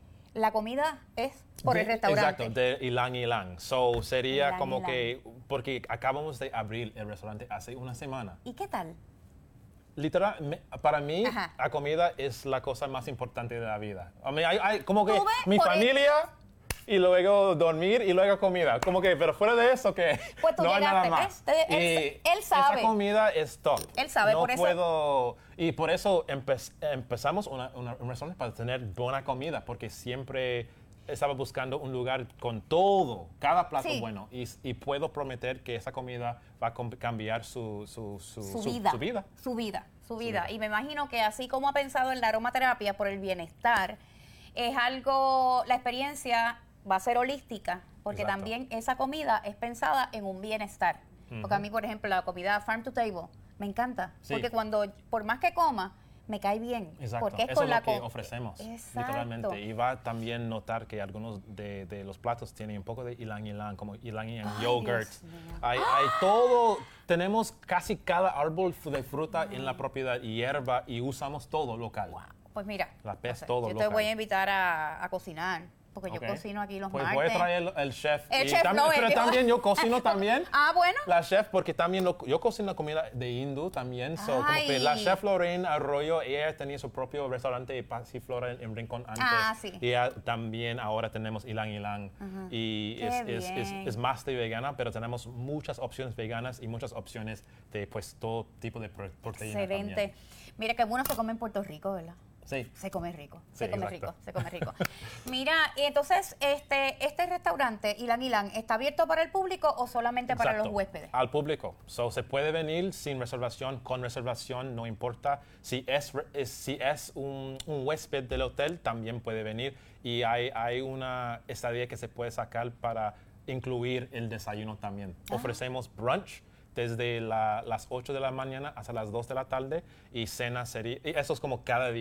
la comida es por De- el restaurante. Exacto, de Ilang Ilang. So sería Ilang como Ilang. que, porque acabamos de abrir el restaurante hace una semana. ¿Y qué tal? Literal, me- para mí, Ajá. la comida es la cosa más importante de la vida. A mí, hay, hay como que ¿Tú ves? mi Por el- familia y luego dormir y luego comida. Como que, pero fuera de eso, que Pues tú no hay nada llegaste, más. ¿ves? Él- Y él- él sabe. Esa comida es top. Él sabe, no por eso- puedo, y por eso empe- empezamos una, una, un restaurante para tener buena comida, porque siempre estaba buscando un lugar con todo, cada plato Sí. bueno. Y, y puedo prometer que esa comida va a com- cambiar su, su, su, Su su- vida. su vida. Su vida, su vida. Y me imagino que así como ha pensado en la aromaterapia por el bienestar, es algo, la experiencia va a ser holística, porque Exacto. también esa comida es pensada en un bienestar. Ujú. Porque a mí, por ejemplo, la comida farm to table me encanta, Sí. porque cuando, por más que coma, me cae bien. Exacto, Porque es eso con es la lo que co- ofrecemos, Exacto. literalmente. Y va a también notar que algunos de, de los platos tienen un poco de ylang ylang, como ylang ylang Ay, yogurt. Dios mío. Hay, hay todo, tenemos casi cada árbol de fruta en la propiedad, y hierba, y usamos todo local. Pues mira, La pez o sea, todo yo te local. voy a invitar a, a cocinar, porque Ok. yo cocino aquí los Pues martes. voy a traer el, el chef. El y chef tam- no, pero el que- también yo cocino también. Ah, bueno. La chef, porque también lo- yo cocino comida de hindú también. So, como que Ay. la chef Lorraine Arroyo, ella tenía su propio restaurante de Pasiflora en, en Rincón antes. Ah, sí. Y ella también ahora tenemos Ilang Ilang. Ajá. Y Qué es, es, es, bien. es más de vegana, pero tenemos muchas opciones veganas y muchas opciones de pues todo tipo de pro- proteína Excelente. también. Mira qué bueno se come en Puerto Rico, ¿verdad? Sí. Se come rico, Sí, se come exacto. rico, se come rico. Mira, y entonces, este, este restaurante, Ilang Ilang, ¿está abierto para el público o solamente para Exacto. los huéspedes? Al público. So, se puede venir sin reservación, con reservación, no importa. Si es, re- es- si es un, un huésped del hotel, también puede venir. Y hay, hay una estadía que se puede sacar para incluir el desayuno también. Ah. Ofrecemos brunch desde la- las ocho de la mañana hasta las dos de la tarde, y cena sería, y eso es como cada día.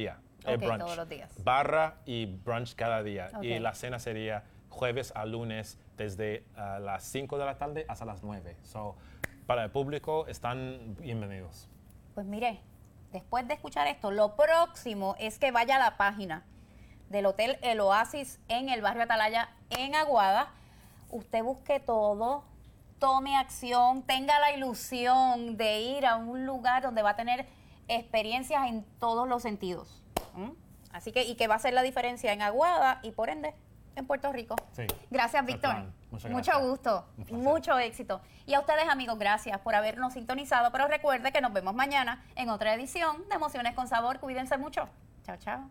el Ok, brunch. todos los días. Barra y brunch cada día. Ok. Y la cena sería jueves a lunes desde uh, las cinco de la tarde hasta las nueve. So, para el público están bienvenidos. Pues mire, después de escuchar esto, lo próximo es que vaya a la página del Hotel El Oasis en el barrio Atalaya, en Aguada. Usted busque todo, tome acción, tenga la ilusión de ir a un lugar donde va a tener experiencias en todos los sentidos. ¿Mm? Así que, y que va a hacer la diferencia en Aguada y por ende en Puerto Rico. Sí. Gracias, Víctor. Muchas Mucho gracias. gusto, mucho éxito. Y a ustedes, amigos, gracias por habernos sintonizado. Pero recuerde que nos vemos mañana en otra edición de Emociones con Sabor. Cuídense mucho. Chao, chao.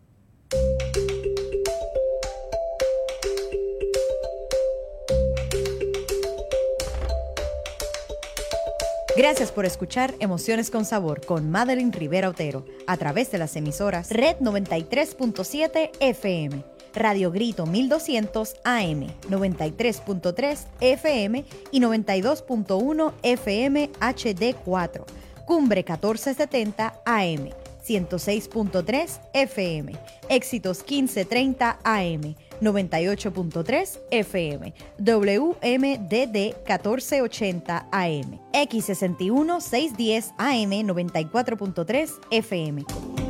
Gracias por escuchar Emociones con Sabor con Madeline Rivera Otero a través de las emisoras Red noventa y tres punto siete F M, Radio Grito mil doscientos A M, noventa y tres punto tres F M y noventa y dos punto uno F M H D cuatro, Cumbre catorce setenta A M, ciento seis punto tres F M, Éxitos quince treinta A M, noventa y ocho punto tres F M, W M D D catorce ochenta A M, X sesenta y uno seiscientos diez A M, noventa y cuatro punto tres F M.